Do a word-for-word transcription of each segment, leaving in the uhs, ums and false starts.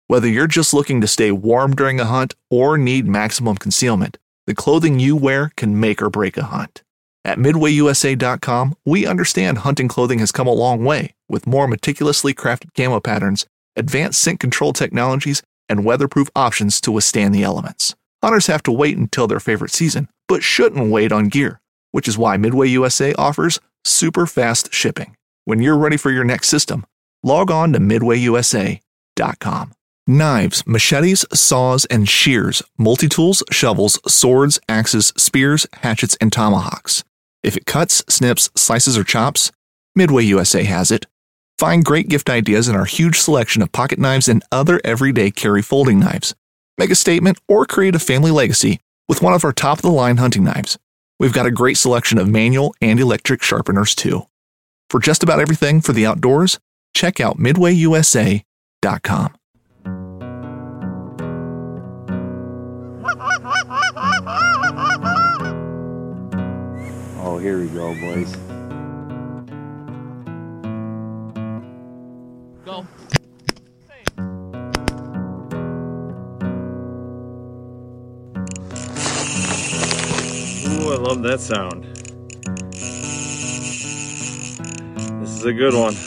Whether you're just looking to stay warm during a hunt or need maximum concealment, the clothing you wear can make or break a hunt. At Midway U S A dot com, we understand hunting clothing has come a long way, with more meticulously crafted camo patterns, advanced scent control technologies, and weatherproof options to withstand the elements. Hunters have to wait until their favorite season, but shouldn't wait on gear, which is why Midway U S A offers super fast shipping. When you're ready for your next system, log on to Midway U S A dot com. Knives, machetes, saws, and shears, multi-tools, shovels, swords, axes, spears, hatchets, and tomahawks. If it cuts, snips, slices, or chops, Midway U S A has it. Find great gift ideas in our huge selection of pocket knives and other everyday carry folding knives. Make a statement or create a family legacy with one of our top-of-the-line hunting knives. We've got a great selection of manual and electric sharpeners, too. For just about everything for the outdoors, check out Midway U S A dot com. Oh, here we go, boys. Go. Ooh, I love that sound. This is a good one.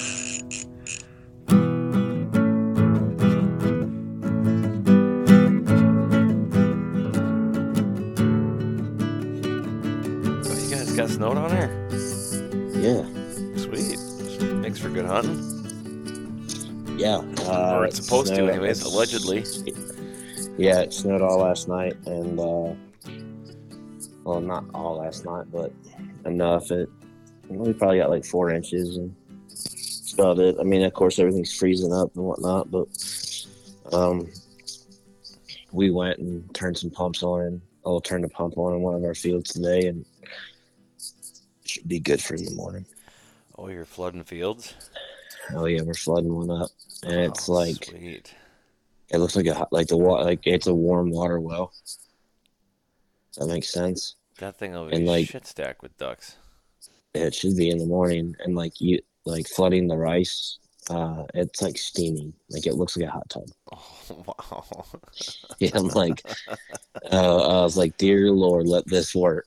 Oh, you guys got snow down here? Yeah. Sweet. Makes for good hunting. Yeah. Uh, or it's supposed snowed, to anyways, allegedly. Yeah, it snowed all last night, and, uh, well, not all last night, but enough. It we probably got like four inches, and that's about it. I mean, of course, everything's freezing up and whatnot, but um, we went and turned some pumps on, and I'll turn the pump on in one of our fields today, and should be good for in the morning. Oh, you're flooding fields? Oh yeah, we're flooding one up, and oh, it's like sweet. It looks like a like the water, like it's a warm water well. That makes sense. That thing will And, be like- shit stacked with ducks. It should be in the morning, and like you, like flooding the rice, uh, it's like steaming. Like it looks like a hot tub. Oh, wow. Yeah, I'm like, uh, I was like, dear Lord, let this work.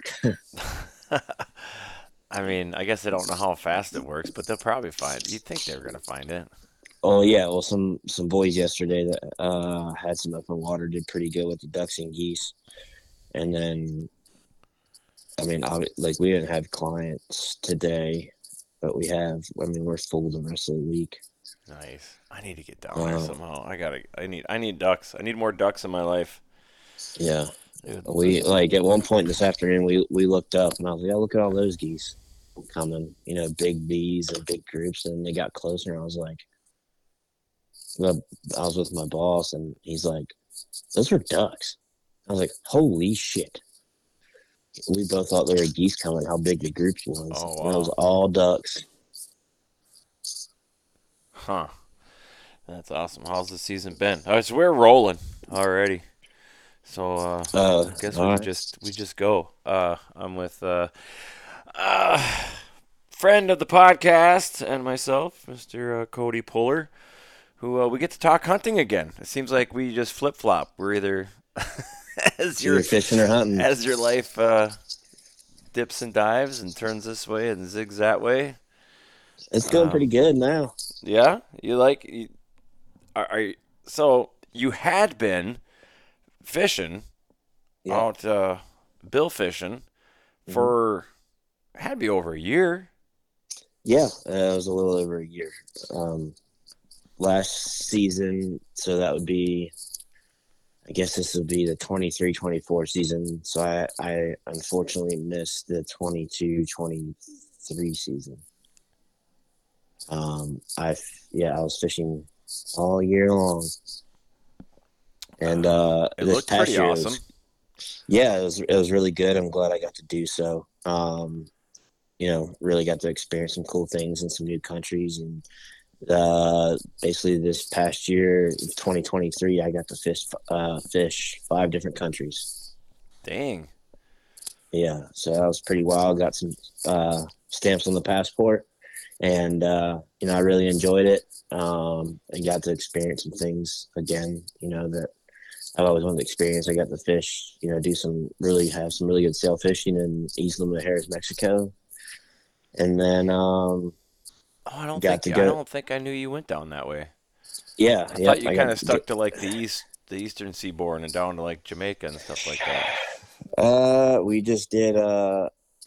I mean, I guess they don't know how fast it works, but they'll probably find it. You'd think they were going to find it. Oh yeah, well, some some boys yesterday that uh had some open water did pretty good with the ducks and geese, and then, I mean, I, like we didn't have clients today, but we have. I mean, we're full the rest of the week. Nice. I need to get down there Uh, somehow. I gotta. I need. I need ducks. I need more ducks in my life. Yeah, Dude, we like at one point this afternoon we we looked up and I was like, oh, look at all those geese coming, you know, big bees and big groups, and they got closer, and I was like. Well, I was with my boss, and he's like, those were ducks. I was like, holy shit. We both thought there were geese coming, how big the group was. Oh, And it was wow. all ducks. Huh. That's awesome. How's the season been? Oh, so we're rolling already. So uh, Uh, I guess all we right. just we just go. Uh, I'm with uh, uh, friend of the podcast and myself, Mister Uh, Cody Puller, who uh, we get to talk hunting again. It seems like we just flip flop. We're either as You're your fishing or hunting. as your life uh, dips and dives and turns this way and zigs that way. It's going um, pretty good now. Yeah, you like you, are, are you, so you had been fishing Yeah. out uh, bill fishing for had to be over a year. Yeah, uh, it was a little over a year. Um, last season, so that would be, I guess this would be the twenty-three twenty-four season. So I, I unfortunately missed the twenty-two twenty-three season. Um, I, yeah, I was fishing all year long. And uh, It this looked past pretty year, it was- awesome. yeah, it was it was really good. I'm glad I got to do so. Um, you know, really got to experience some cool things in some new countries, and uh, basically this past year, twenty twenty-three, I got to fish uh, fish five different countries. Dang. Yeah, so that was pretty wild. Got some uh, stamps on the passport, and uh, you know, I really enjoyed it. Um, and got to experience some things again, you know, that I've always wanted to experience. I got to fish, you know, do some really have some really good sail fishing in Isla Mujeres, Mexico, and then um, Oh, I don't got think to I go. don't think I knew you went down that way. Yeah, I yep. thought you I kind got of stuck to like the east, the eastern seaboard and down to like Jamaica and stuff like that. uh, we just did uh,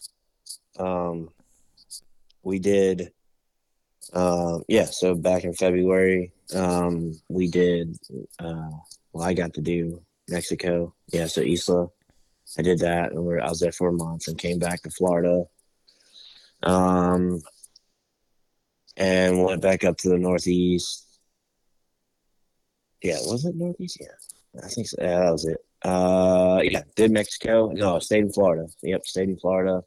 um, we did um, yeah. So back in February, um, we did. Uh, well, I got to do Mexico. Yeah, so Isla. I did that, and we're, I was there for a month, and came back to Florida. Um, and went back up to the Northeast. Yeah, was it Northeast? Yeah, I think so. Yeah, that was it. Uh, yeah, did Mexico. No, stayed in Florida. Yep, stayed in Florida.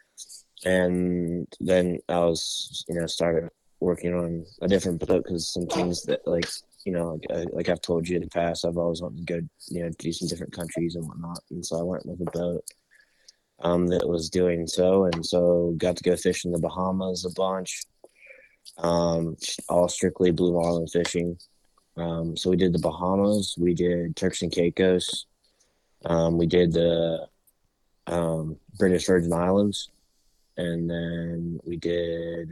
And then I was, you know, started working on a different boat because some things that, like, you know, like, I, like I've told you in the past, I've always wanted to go, you know, do some different countries and whatnot. And so I went with a boat um, that was doing so. And so got to go fish in the Bahamas a bunch, um, all strictly blue marlin fishing. Um, so we did the Bahamas, we did Turks and Caicos, um, we did the um, British Virgin Islands, and then we did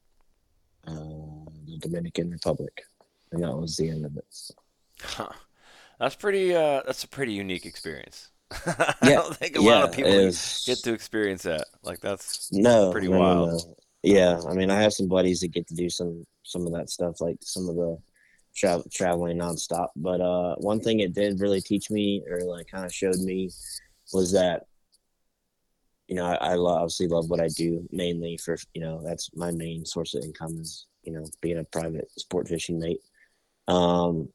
uh, the Dominican Republic, and that was the end of it. Huh. That's pretty. Uh, that's a pretty unique experience. I Yeah, don't think a lot yeah, of it people get was to experience that. Like that's no, pretty no, no, wild. no. Yeah, I mean, I have some buddies that get to do some some of that stuff, like some of the tra- traveling nonstop. But uh, one thing it did really teach me, or like kind of showed me, was that you know, I, I love, obviously love what I do mainly for, you know, that's my main source of income is, you know, being a private sport fishing mate. Um,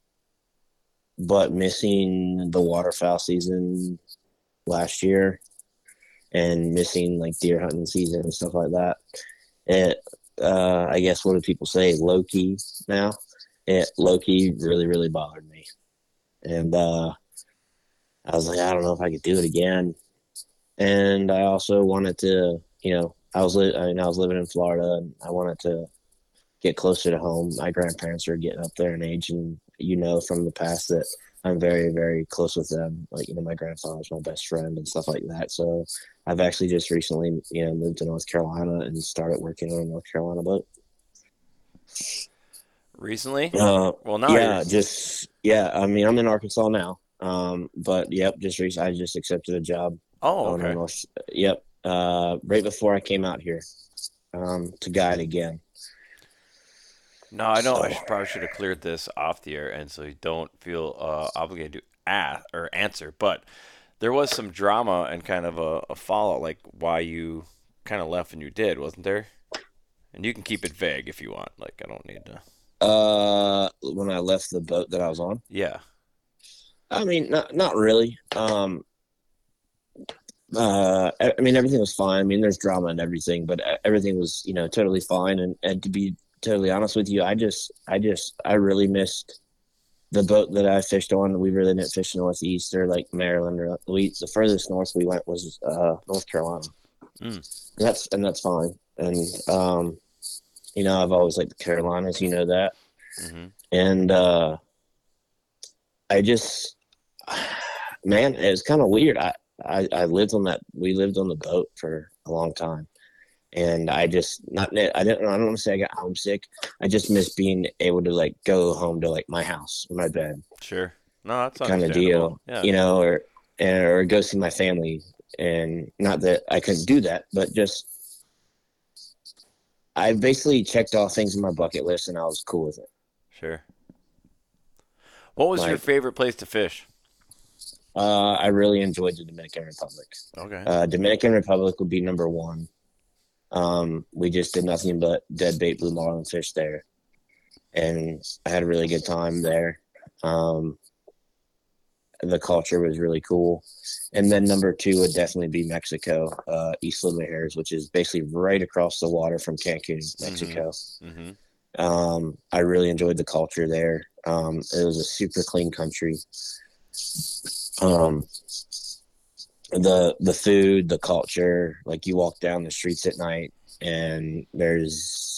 but missing the waterfowl season last year and missing like deer hunting season and stuff like that, it, uh, I guess, what do people say? Low key now. It low key really, really bothered me. And, uh, I was like, I don't know if I could do it again. And I also wanted to, you know, I was li- I mean, I was living in Florida, and I wanted to get closer to home. My grandparents are getting up there in age, and you know from the past that I'm very, very close with them. Like, you know, my grandfather's my best friend and stuff like that. So I've actually just recently, you know, moved to North Carolina and started working on a North Carolina boat. Recently? Uh, Well, now yeah, you're. just yeah. I mean, I'm in Arkansas now. Um, but yep, just recently, I just accepted a job Oh, on a okay. North. Yep, uh, right before I came out here, um, to guide again. No, I know. So I should, probably should have cleared this off the air, and so you don't feel uh, obligated to ask or answer. But there was some drama and kind of a, a fallout, like why you kind of left when you did, wasn't there? And you can keep it vague if you want. Like I don't need to. uh, when I left the boat that I was on, Yeah. I mean, not not really. Um, uh, I, I mean, everything was fine. I mean, there's drama and everything, but e- everything was, you know, totally fine. And and to be totally honest with you, I just, I just, I really missed the boat that I fished on. We really didn't fish northeast or like Maryland or we. The furthest north we went was uh, North Carolina. Mm. And that's and that's fine. And um, you know, I've always liked the Carolinas. You know that. Mm-hmm. And uh, I just, man, it was kind of weird. I, I I lived on that. We lived on the boat for a long time. And I just not I didn't I don't want to say I got homesick. I just miss being able to like go home to like my house or my bed Sure. No, that's kind of understandable. deal, Yeah. you know, or and or go see my family. And not that I couldn't do that, but just I basically checked off things on my bucket list, and I was cool with it. Sure. What was your Like, favorite place to fish? uh, I really enjoyed the Dominican Republic. Okay. Uh, Dominican Republic would be number one. Um, we just did nothing but dead bait blue marlin fish there, and I had a really good time there. Um, the culture was really cool. And then number two would definitely be Mexico, uh, Isla Mujeres, which is basically right across the water from Cancun, Mexico. Mm-hmm. Um, I really enjoyed the culture there. Um, it was a super clean country. Um, the the food, the culture, like you walk down the streets at night and there's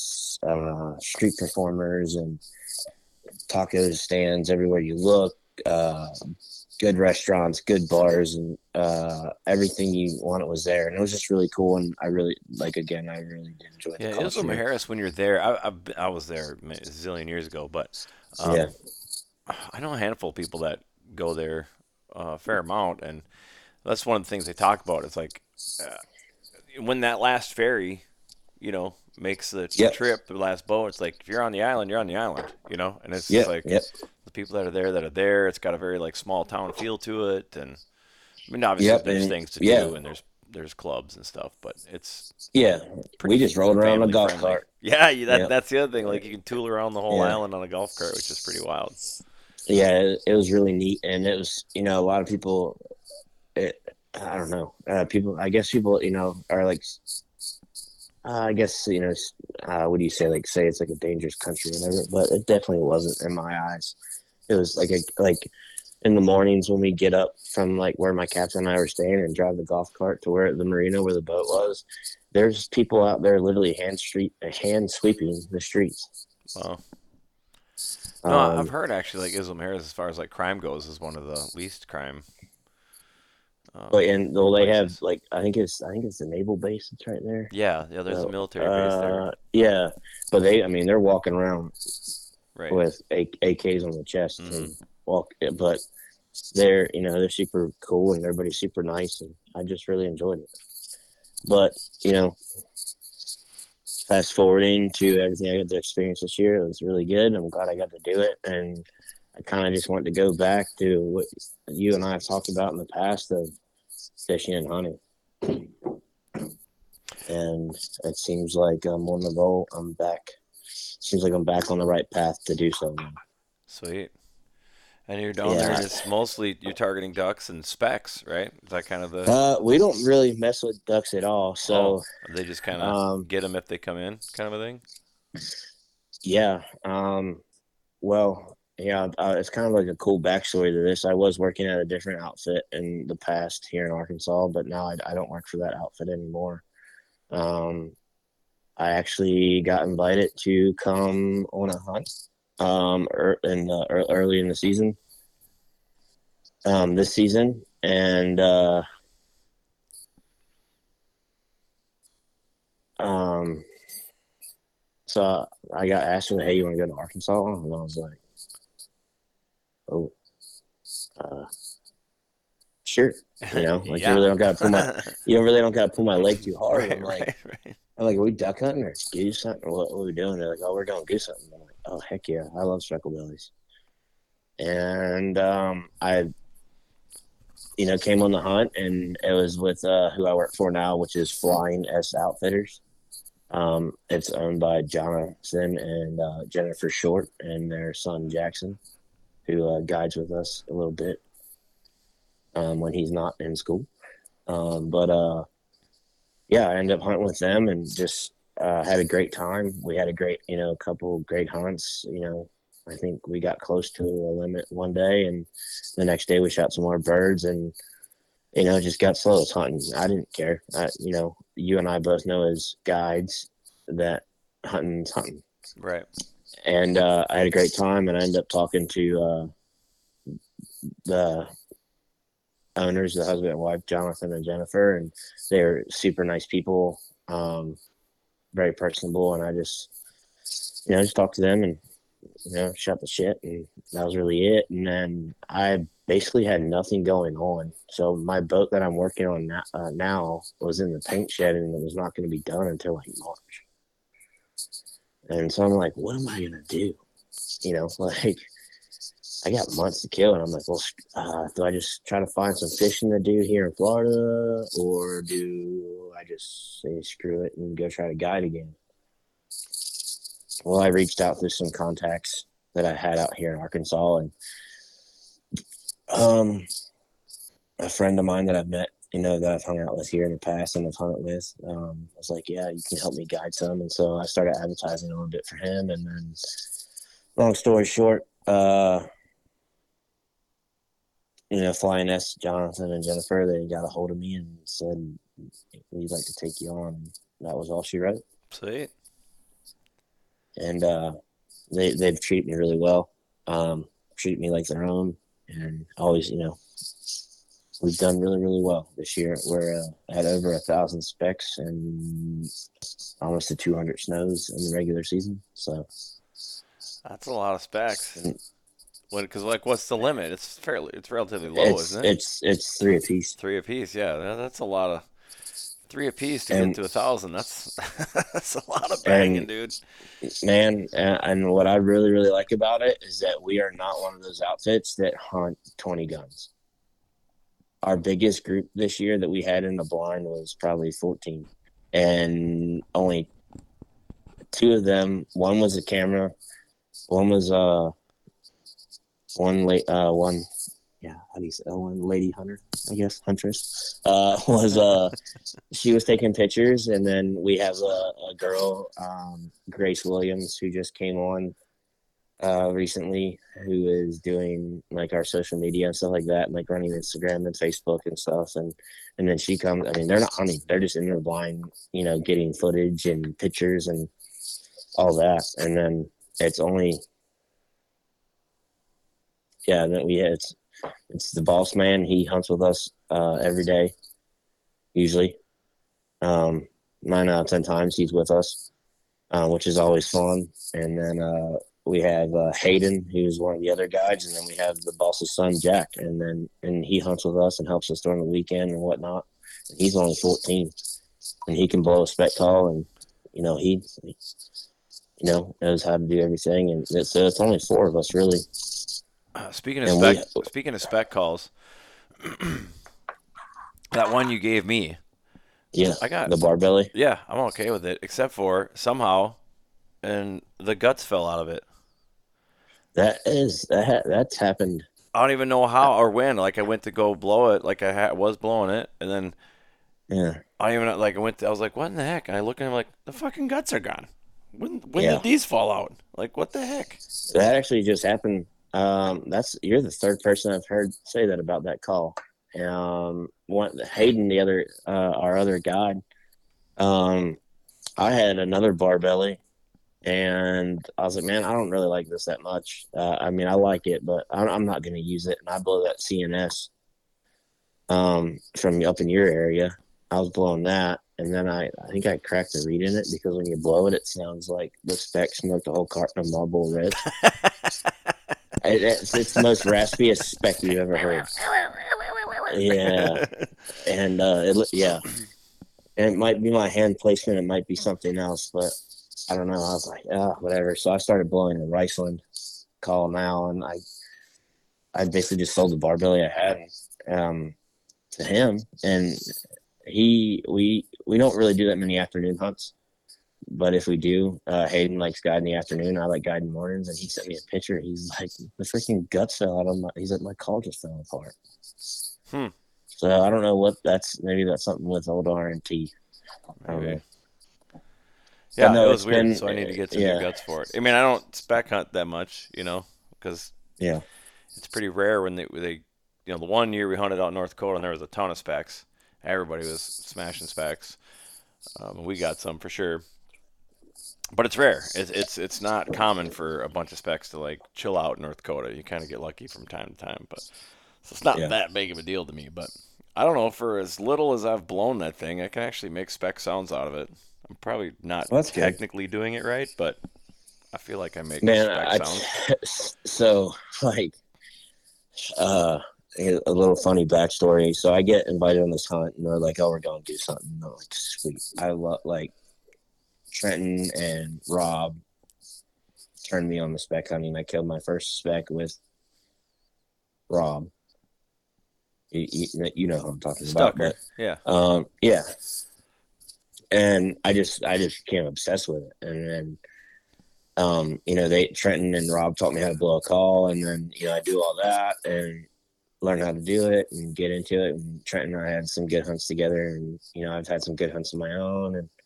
uh, street performers and taco stands everywhere you look. Uh, good restaurants, good bars, and uh, everything you wanted was there. And it was just really cool. And I really, like, again, I really did enjoy Yeah, the Islam culture. Harris, when you're there, I, I, I was there a zillion years ago, but um, Yeah. I know a handful of people that go there uh, a fair amount, and that's one of the things they talk about. It's like uh, when that last ferry, you know, makes the Yep. trip, the last boat, it's like if you're on the island, you're on the island, you know, and it's Yep. just like Yep. the people that are there that are there. It's got a very like small town feel to it, and I mean obviously Yep, there's and- things to yeah. do, and there's there's clubs and stuff, but it's Yeah. pretty We just rolled around on a family golf friendly. cart. Yeah, you, that Yep. that's the other thing. Like you can tool around the whole Yeah. island on a golf cart, which is pretty wild. Yeah, it, it was really neat. And it was, you know, a lot of people, it, I don't know, uh, people, I guess people, you know, are like, uh, I guess, you know, s- uh, what do you say? Like, say it's like a dangerous country or whatever, but it definitely wasn't in my eyes. It was like, a, like in the mornings when we get up from like where my captain and I were staying and drive the golf cart to where the marina where the boat was, there's people out there literally hand street, hand sweeping the streets. Wow. No, Um, I've heard actually like Islam Harris, as far as like crime goes, is one of the least crime. Um, But and well, they have places. like I think it's I think it's the naval base that's right there. Yeah, yeah. There's So, a military base there, uh, Yeah, but they I mean they're walking around right? with A- AKs on the chest Mhm. and walk, but they're you know they're super cool and everybody's super nice and I just really enjoyed it. But you know, fast forwarding to everything I got to experience this year, it was really good. I'm glad I got to do it, and I kind of just want to go back to what you and I have talked about in the past of fishing and hunting. And it seems like I'm on the roll. I'm back. Seems like I'm back on the right path to do so now. Sweet. And you're down Yeah. there just mostly you're targeting ducks and specks, right? Is that kind of the? Uh, we don't really mess with ducks at all. So, oh, they just kind of um, get them if they come in, kind of a thing. yeah. Um, well, yeah, uh, it's kind of like a cool backstory to this. I was working at a different outfit in the past here in Arkansas, but now I, I don't work for that outfit anymore. Um, I actually got invited to come on a hunt um, er, in uh, er, early in the season, um, this season, and uh, um, so I got asked, "Hey, you want to go to Arkansas?" And I was like, "Oh, uh, sure." You know, like Yeah. you really don't got to pull my, you really don't got to pull my leg too hard. right, I'm like, right, right. I'm like, are we duck hunting or goose hunting? Or what, what are we doing? They're like, oh, we're going goose hunting. I'm like, oh, heck yeah. I love speckle bellies. And um, I, you know, came on the hunt, and it was with uh, who I work for now, which is Flying S Outfitters. Um, it's owned by Jonathan and uh, Jennifer Short and their son Jackson, who uh, guides with us a little bit um, when he's not in school. Um, but uh, yeah, I ended up hunting with them and just uh, had a great time. We had a great, you know, couple great hunts. You know, I think we got close to a limit one day, and the next day we shot some more birds, and you know, just got slow as hunting. I didn't care. I, you know, you and I both know as guides that hunting's hunting. Right. And uh, I had a great time, and I ended up talking to uh, the owners, the husband and wife, Jonathan and Jennifer, and they're super nice people, um, very personable, and I just, you know, just talked to them and, you know, shot the shit, and that was really it. And then I basically had nothing going on. So my boat that I'm working on now, uh, now was in the paint shed, and it was not going to be done until like March. And so I'm like, what am I going to do? You know, like, I got months to kill, and I'm like, well, uh, do I just try to find some fishing to do here in Florida, or do I just say screw it and go try to guide again? Well, I reached out to some contacts that I had out here in Arkansas, and um, a friend of mine that I've met, you know, that I've hung out with here in the past and I've hunted with, um, was like, yeah, you can help me guide some. And so I started advertising a little bit for him, and then, long story short, uh, you know, Flying S, Jonathan and Jennifer, they got a hold of me and said, we'd like to take you on. And that was all she wrote. Sweet. and uh, they they've treated me really well. Um, treat me like their own, and always, you know, we've done really, really well this year. We're uh, at over a thousand specs and almost to two hundred snows in the regular season. So That's a lot of specs. When, because like, what's the limit? It's fairly, it's relatively low, it's isn't it? it's it's three apiece. Three apiece, yeah. That, that's a lot of three apiece to And- get to a thousand. That's that's a lot of banging, And- dude. Man, and, and what I really, really like about it is that we are not one of those outfits that hunt twenty guns. Our biggest group this year that we had in the blind was probably fourteen, and only two of them. One was a camera, one was uh one late uh one yeah how do you say uh, one lady hunter, I guess, huntress uh was uh she was taking pictures, and then we have a, a girl, um Grace Williams, who just came on uh recently, who is doing like our social media and stuff like that, and like running Instagram and Facebook and stuff, and and then she comes. I mean, they're not hunting, they're just in their blind, you know, getting footage and pictures and all that. And then it's only yeah that we it's it's the boss man. He hunts with us uh every day usually. um Nine out of ten times he's with us, uh, which is always fun. And then uh we have uh, Hayden, who's one of the other guides, and then we have the boss's son, Jack, and then and he hunts with us and helps us during the weekend and whatnot. And he's only fourteen, and he can blow a spec call, and you know he, you know, knows how to do everything. And it's, so it's only four of us really. Uh, speaking of And spec, we- speaking of spec calls, that one you gave me, Yeah, I got the barbelly. yeah, I'm okay with it, except for somehow, and the guts fell out of it. That is that ha- that's happened. I don't even know how or when. Like I went to go blow it, like I ha- was blowing it, and then Yeah, I even like I went. To, I was like, "What in the heck?" And I look and I'm like, "The fucking guts are gone. When when Yeah. did these fall out? Like what the heck?" that actually just happened. Um, that's you're the third person I've heard say that about that call. Um, one Hayden, the other uh, our other guide. Um, I had another barbelly, and I was like, man, I don't really like this that much. Uh, I mean, I like it, but I'm, I'm not going to use it. And I blow that C N S um, from up in your area. I was blowing that, and then I, I think I cracked the reed in it, because when you blow it, it sounds like the spec smoked a whole carton of Marlboro Red. it, it's, it's the most raspiest spec you've ever heard. Yeah, and uh, it, yeah, and it might be my hand placement, it might be something else, but I don't know. I was like, ah, whatever. So I started blowing a Riceland call now, and I, I basically just sold the barbelly I had um, to him, and he, we, we don't really do that many afternoon hunts, but if we do, uh, Hayden likes guide in the afternoon. I like guide in the mornings, and he sent me a picture. He's like, the freaking guts fell out of my. He's like, my call just fell apart. Hmm. So I don't know what that's. Maybe that's something with old R and T. I don't Maybe. know. Yeah, no, it was it's weird. been- so I need to get some yeah. new guts for it. I mean, I don't spec hunt that much, you know, because Yeah. it's pretty rare when they they, you know, the one year we hunted out in North Dakota and there was a ton of specs. Everybody was smashing specs. Um, we got some for sure, but it's rare. It's it's it's not common for a bunch of specs to like chill out in North Dakota. You kind of get lucky from time to time, but so it's not Yeah. that big of a deal to me. But I don't know. For as little as I've blown that thing, I can actually make spec sounds out of it. I'm probably not Well, that's good. technically doing it right, but I feel like I make Man, spec I, sounds. so like, uh, a little funny backstory. So I get invited on this hunt, and they're like, "Oh, we're going to do something." And I'm like, "Sweet." I love like Trenton and Rob turned me on the spec hunting. I killed my first spec with Rob. You, you, you know who I'm talking about, Stucker. but Yeah. um, yeah. And I just, I just became obsessed with it. And then, um, you know, they, Trenton and Rob taught me how to blow a call. And then, you know, I do all that and learn how to do it and get into it. And Trenton and I had some good hunts together, and, you know, I've had some good hunts of my own. And,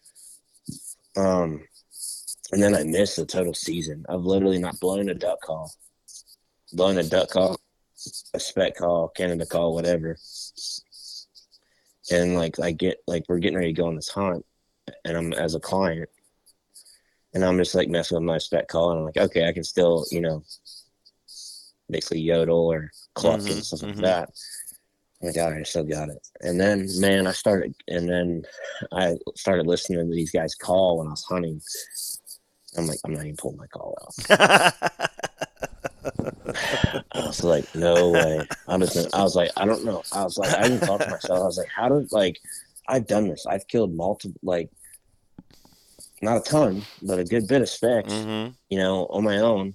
um, and then I missed the total season. I've literally not blown a duck call, blown a duck call, a spec call, Canada call, whatever. And like I get like we're getting ready to go on this hunt, and I'm as a client, And I'm just like messing with my spec call, and I'm like, okay, I can still, you know, basically yodel or cluck Mhm, and stuff like mhm. that. I'm like, all right, I still got it. And then, man, I started, and then I started listening to these guys call when I was hunting. I'm like, I'm not even pulling my call out. I was like, no way. I'm just, I was like, I don't know. I was like, I even thought to myself, I was like, how did, like, I've done this. I've killed multiple, like, not a ton, but a good bit of specs, Mhm. you know, on my own.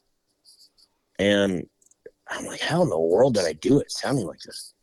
And I'm like, how in the world did I do it sounding like this?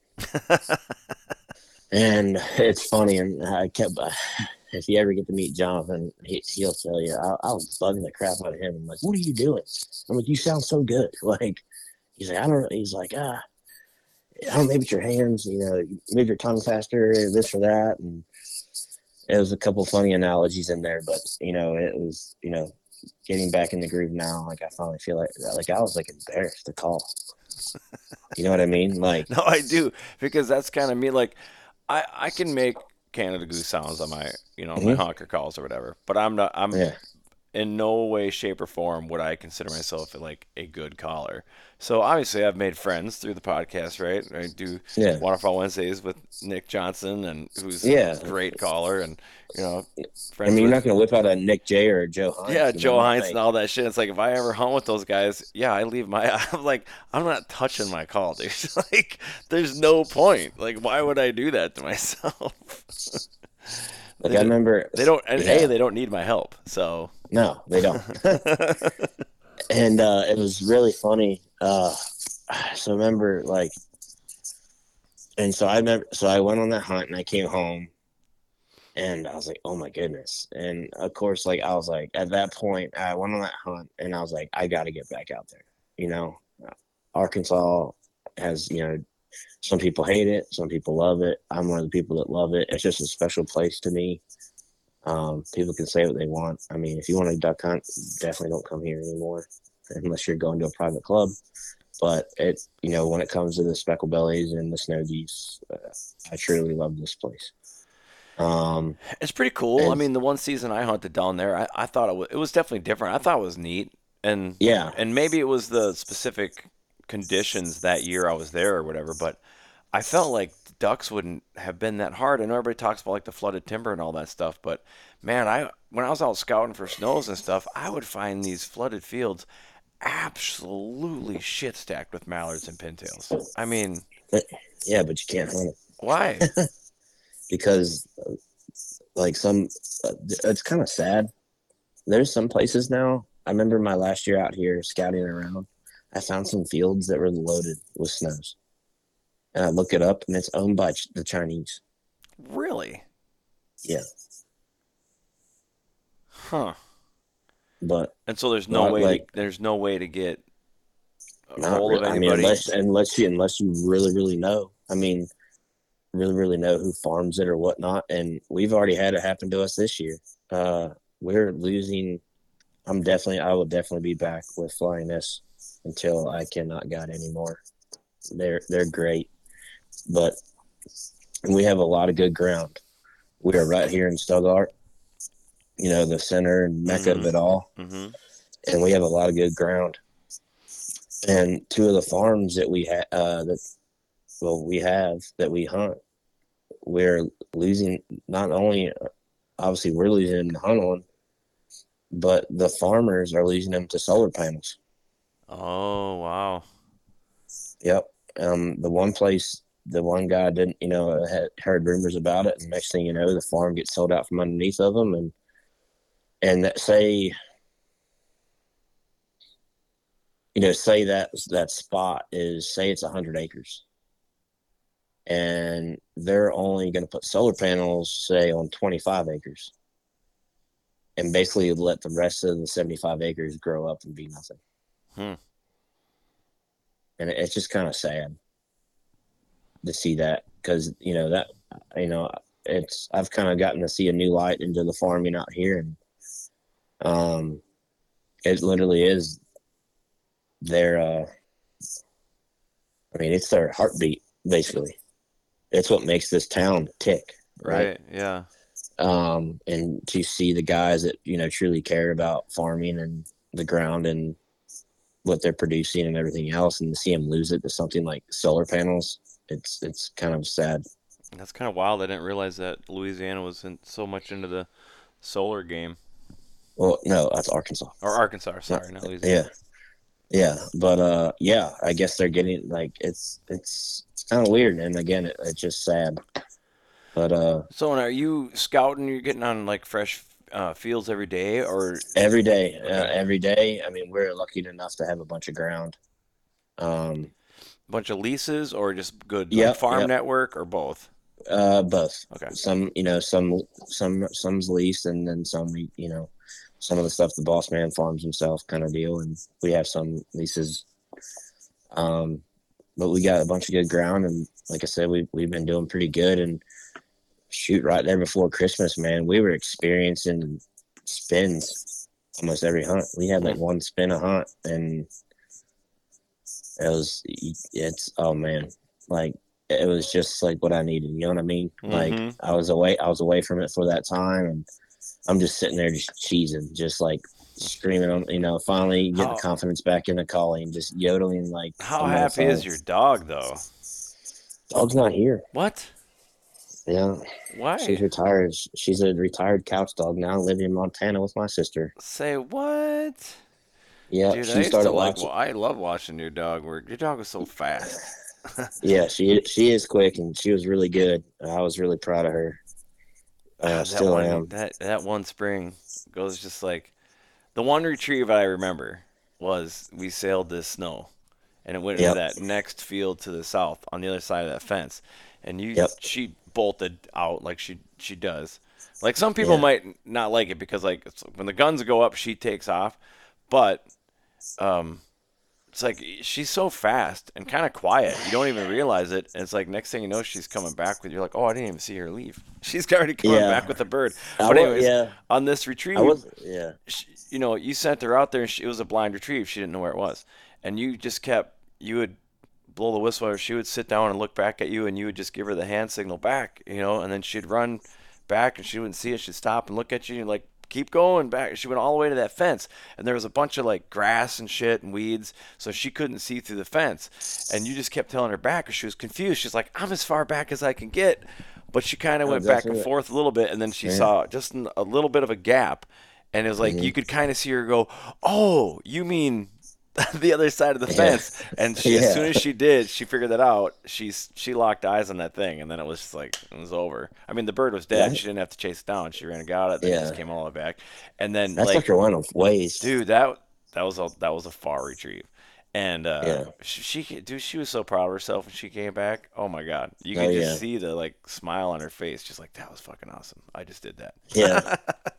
And it's funny, and I kept, uh, if you ever get to meet Jonathan, he, he'll tell you, I, I was bugging the crap out of him. I'm like, what are you doing? I'm like, you sound so good. Like, he's like, I don't know. He's like, ah, I don't know, maybe it's your hands, you know, move your tongue faster, this or that. And it was a couple funny analogies in there, but, you know, it was, you know, getting back in the groove now. Like, I finally feel like, like I was like embarrassed to call. You know what I mean? Like, No, I do, because that's kind of me. Like, I I can make Canada Goose sounds on my, you know, my mm-hmm. honker calls or whatever, but I'm not. I'm Yeah. in no way, shape, or form would I consider myself like a good caller. So obviously, I've made friends through the podcast, right? I do Yeah. Waterfall Wednesdays with Nick Johnson, and who's Yeah. a great caller, and you know, I friends mean, you're with not going to whip out a Nick J or a Joe Hines. yeah, You Joe know? Hines Like, and all that shit. It's like if I ever hunt with those guys, yeah, I leave my. I'm like, I'm not touching my call, dude. Like, there's no point. Like, why would I do that to myself? like They I do- remember. They don't. And Yeah. A, they don't need my help. So No, they don't. And uh, it was really funny. Uh, so remember, like, and so I remember, so I went on that hunt and I came home and I was like, oh my goodness. And of course, like, I was like, at that point, I went on that hunt and I was like, I got to get back out there. You know, Arkansas has, you know, some people hate it, some people love it. I'm one of the people that love it. It's just a special place to me. Um, people can say what they want. I mean, if you want to duck hunt, definitely don't come here anymore unless you're going to a private club. But it, you know, when it comes to the speckled bellies and the snow geese, uh, I truly love this place. Um, it's pretty cool. I and mean, the one season I hunted down there, I, I thought it was, it was definitely different. I thought it was neat, and yeah, and maybe it was the specific conditions that year I was there or whatever. But I felt like ducks wouldn't have been that hard. I know everybody talks about like the flooded timber and all that stuff, but man, I when I was out scouting for snows and stuff, I would find these flooded fields absolutely shit stacked with mallards and pintails. I mean, yeah, but you can't hunt it why? because, uh, like, some, uh, it's kind of sad. There's some places now. I remember my last year out here scouting around, I found some fields that were loaded with snows. And I look it up, and it's owned by the Chinese. Really? Yeah. Huh. But And so there's no not way like, to, there's no way to get a not hold of really. I mean, anybody. unless unless you unless you really really know. I mean, really really know who farms it or whatnot. And we've already had it happen to us this year. Uh, we're losing. I'm definitely. I will definitely be back with Flying S until I cannot guide anymore. They're they're great, but we have a lot of good ground. We are right here in Stuttgart, you know, the center and mecca Mhm. of it all, Mm-hmm. and we have a lot of good ground. And two of the farms that we have, uh, that well, we have that we hunt, we're losing. Not only, obviously, we're losing them to hunt on, but the farmers are losing them to solar panels. Oh, wow. Yep. Um, the one place, the one guy didn't, you know, had heard rumors about it, and next thing you know, the farm gets sold out from underneath of them, and and that say, you know, say that that spot is, say it's a hundred acres, and they're only going to put solar panels, say, on twenty-five acres, and basically let the rest of the seventy-five acres grow up and be nothing. Hmm. And it's just kind of sad to see that, because, you know, that, you know, it's, I've kind of gotten to see a new light into the farming out here, and um, it literally is their, uh, I mean, it's their heartbeat, basically. It's what makes this town tick, right? Right. Yeah. Um, and to see the guys that, you know, truly care about farming and the ground and what they're producing and everything else, and to see them lose it to something like solar panels, it's it's kind of sad. That's kind of wild. I didn't realize that Louisiana was in, so much into the solar game. Well, no, that's Arkansas. Or Arkansas, sorry, not, not Louisiana. Yeah, yeah, but uh, yeah, I guess they're getting like it's it's it's kind of weird, and again, it, it's just sad. But uh, so, are you scouting? You're getting on like fresh uh, fields every day, or every day? Uh, every day. I mean, we're lucky enough to have a bunch of ground. Um, bunch of leases, or just good yep, like farm yep. network, or both? Uh, both. Okay. Some, you know, some some some's leased, and then some we, you know, some of the stuff the boss man farms himself, kind of deal, and we have some leases. Um, but we got a bunch of good ground, and like I said, we we've been doing pretty good, and. Shoot, right there before Christmas, man, we were experiencing spins almost every hunt. We had like one spin a hunt, and it was, it's, oh man, like it was just like what I needed. You know what I mean? Mm-hmm. Like I was away, I was away from it for that time, and I'm just sitting there just cheesing, just like screaming on, you know, finally getting the confidence back in the calling, just yodeling like. How happy is your dog though? Dog's not here. What? Yeah. Why? She's retired. She's a retired couch dog now, living in Montana with my sister. Say what? Yeah, dude, she I started like. watching. Well, I love watching your dog work. Your dog was so fast. Yeah, she she is quick, and she was really good. I was really proud of her. Uh, uh, still one, am. That that one spring goes just like the one retrieve I remember was we sailed this snow, and it went Yep. into that next field to the south on the other side of that fence, and you Yep. she bolted out like she she does. Like some people Yeah. might not like it because like it's, when the guns go up, she takes off, but um, it's like she's so fast and kind of quiet. You don't even realize it. And it's like next thing you know, she's coming back with. You're like, oh, I didn't even see her leave. She's already coming Yeah. back with a bird. I But was- anyways, yeah. on this retrieve, I was. Yeah. she, you know, you sent her out there, and she, it was a blind retrieve. She didn't know where it was, and you just kept. You would blow the whistle, or she would sit down and look back at you, and you would just give her the hand signal back, you know, and then she'd run back, and she wouldn't see it. She'd stop and look at you, and you're like, keep going back. She went all the way to that fence, and there was a bunch of like grass and shit and weeds, so she couldn't see through the fence. And you just kept telling her back, because she was confused. She's like, I'm as far back as I can get, but she kind of Oh, went back exactly and right. forth a little bit, and then she Yeah. saw just an- a little bit of a gap, and it was like Mhm. you could kind of see her go, oh, you mean the other side of the Yeah. fence. And she, as Yeah. soon as she did, she figured that out. She's she locked eyes on that thing, and then it was just like it was over. I mean, the bird was dead. Yeah. She didn't have to chase it down. She ran and got it. Then it Yeah. just came all the way back. And then That like, sucker went a ways. dude, that that was a that was a far retrieve. And uh, Yeah. she, she, dude, she was so proud of herself when she came back. Oh my god, you Oh, could just yeah. see the like smile on her face, just like that was fucking awesome. I just did that. Yeah.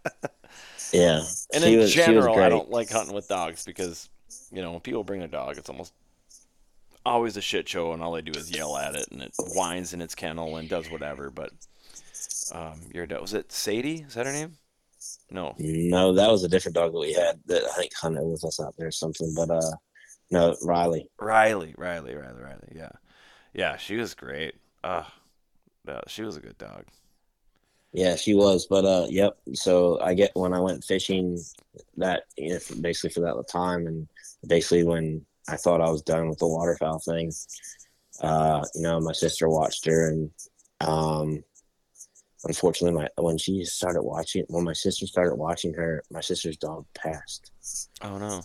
Yeah. And She in was- she was general, I great. don't like hunting with dogs because, you know, when people bring a dog, it's almost always a shit show, and all they do is yell at it, and it whines in its kennel and does whatever. But um, your dog, was it Sadie? Is that her name? No. No, that was a different dog that we had that I think hunted with us out there or something. But uh, no, Riley. Riley, Riley, Riley, Riley. Yeah, yeah, she was great. Uh, yeah, she was a good dog. Yeah, she was. But uh, yep. So I get when I went fishing that, you know, for- basically for that time, and basically when I thought I was done with the waterfowl thing, uh, you know, my sister watched her, and um, unfortunately, my when she started watching, when my sister started watching her, my sister's dog passed. Oh no.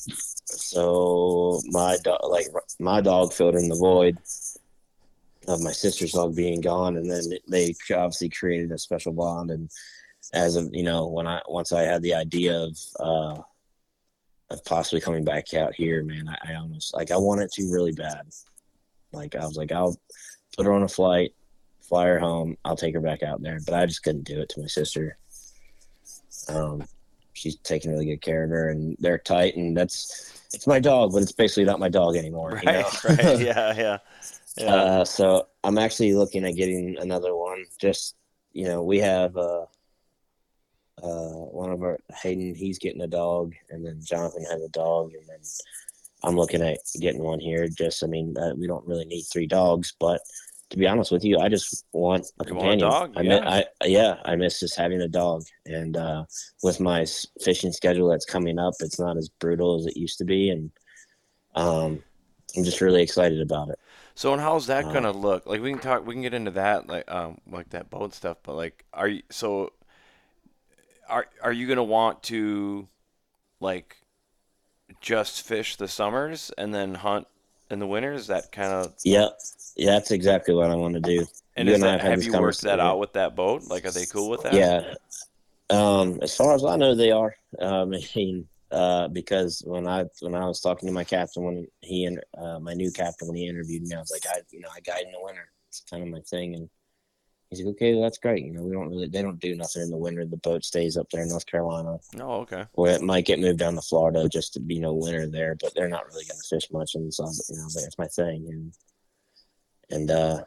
So my dog, like my dog, filled in the void of my sister's dog being gone, and then they obviously created a special bond. And as of you know, when I once I had the idea of uh, of possibly coming back out here, man, I, I almost like I wanted to really bad. Like I was like, I'll put her on a flight, fly her home, I'll take her back out there, but I just couldn't do it to my sister. Um, she's taking really good care of her, and they're tight, and that's. It's my dog, but it's basically not my dog anymore. Right, you know? right, yeah, yeah, yeah. Uh, so I'm actually looking at getting another one. Just you know, we have uh, uh, one of our Hayden. He's getting a dog, and then Jonathan has a dog, and then I'm looking at getting one here. Just I mean, uh, we don't really need three dogs, but to be honest with you, I just want a You want a companion. dog? I, Yeah. mi- I yeah, I miss just having a dog. And uh, with my s- fishing schedule that's coming up, it's not as brutal as it used to be, and um, I'm just really excited about it. So, and how's that Uh, gonna look? Like, we can talk, we can get into that, like, um, like that boat stuff. But like, are you so? Are are you gonna want to, like, just fish the summers and then hunt in the winters? That kind of. yeah, yeah, that's exactly what I want to do. And You is and I that have had have this you worked that conversation. out with that boat? Like, are they cool with that? Yeah, um, as far as I know, they are. Um, I mean, uh, because when I when I was talking to my captain when he and uh, my new captain when he interviewed me, I was like, I you know I guide in the winter. It's kind of my thing, and he's like, okay, well, that's great. You know, we don't really they don't do nothing in the winter. The boat stays up there in North Carolina, Oh, okay. or it might get moved down to Florida just to be no winter there. But they're not really going to fish much, and so you know that's my thing. And and uh,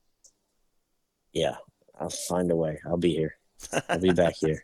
yeah, I'll find a way. I'll be here. I'll be back here.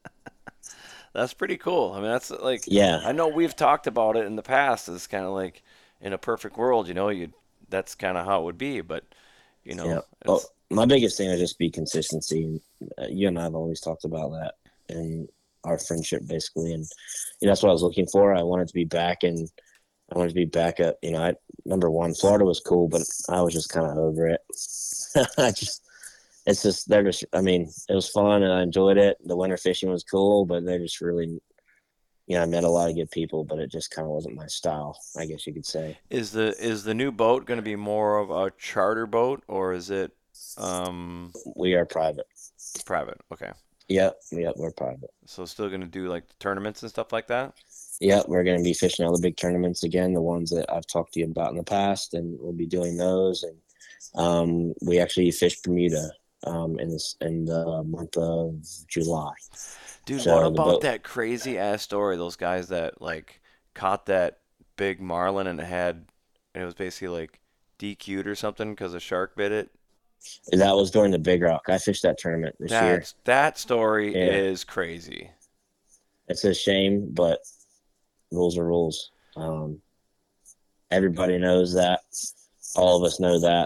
That's pretty cool. I mean, that's like, Yeah. I know we've talked about it in the past. It's kind of like in a perfect world, you know, you that's kind of how it would be. But you know, Yeah. it's, Well, my biggest thing would just be consistency. And uh, you and I have always talked about that in our friendship, basically. And you know, that's what I was looking for. I wanted to be back, and I wanted to be back up. You know, I, number one, Florida was cool, but I was just kind of over it. I just, it's just, they're just, I mean, it was fun and I enjoyed it. The winter fishing was cool, but they're just really, you know, I met a lot of good people, but it just kind of wasn't my style, I guess you could say. is the is the new boat going to be more of a charter boat, or is it um We are private. private? Okay. Yep. Yep. We're private. So still going to do like tournaments and stuff like that? Yep, we're going to be fishing all the big tournaments again, the ones that I've talked to you about in the past, and we'll be doing those. And um, we actually fished Bermuda um, in this in the month of July. Dude, So what the about boat- that crazy ass story? Those guys that like caught that big marlin and it had, and it was basically like D Q'd or something because a shark bit it. That was during the Big Rock. I fished that tournament this year. That's, that story Yeah. is crazy. It's a shame, but rules are rules. Um, everybody knows that. All of us know that.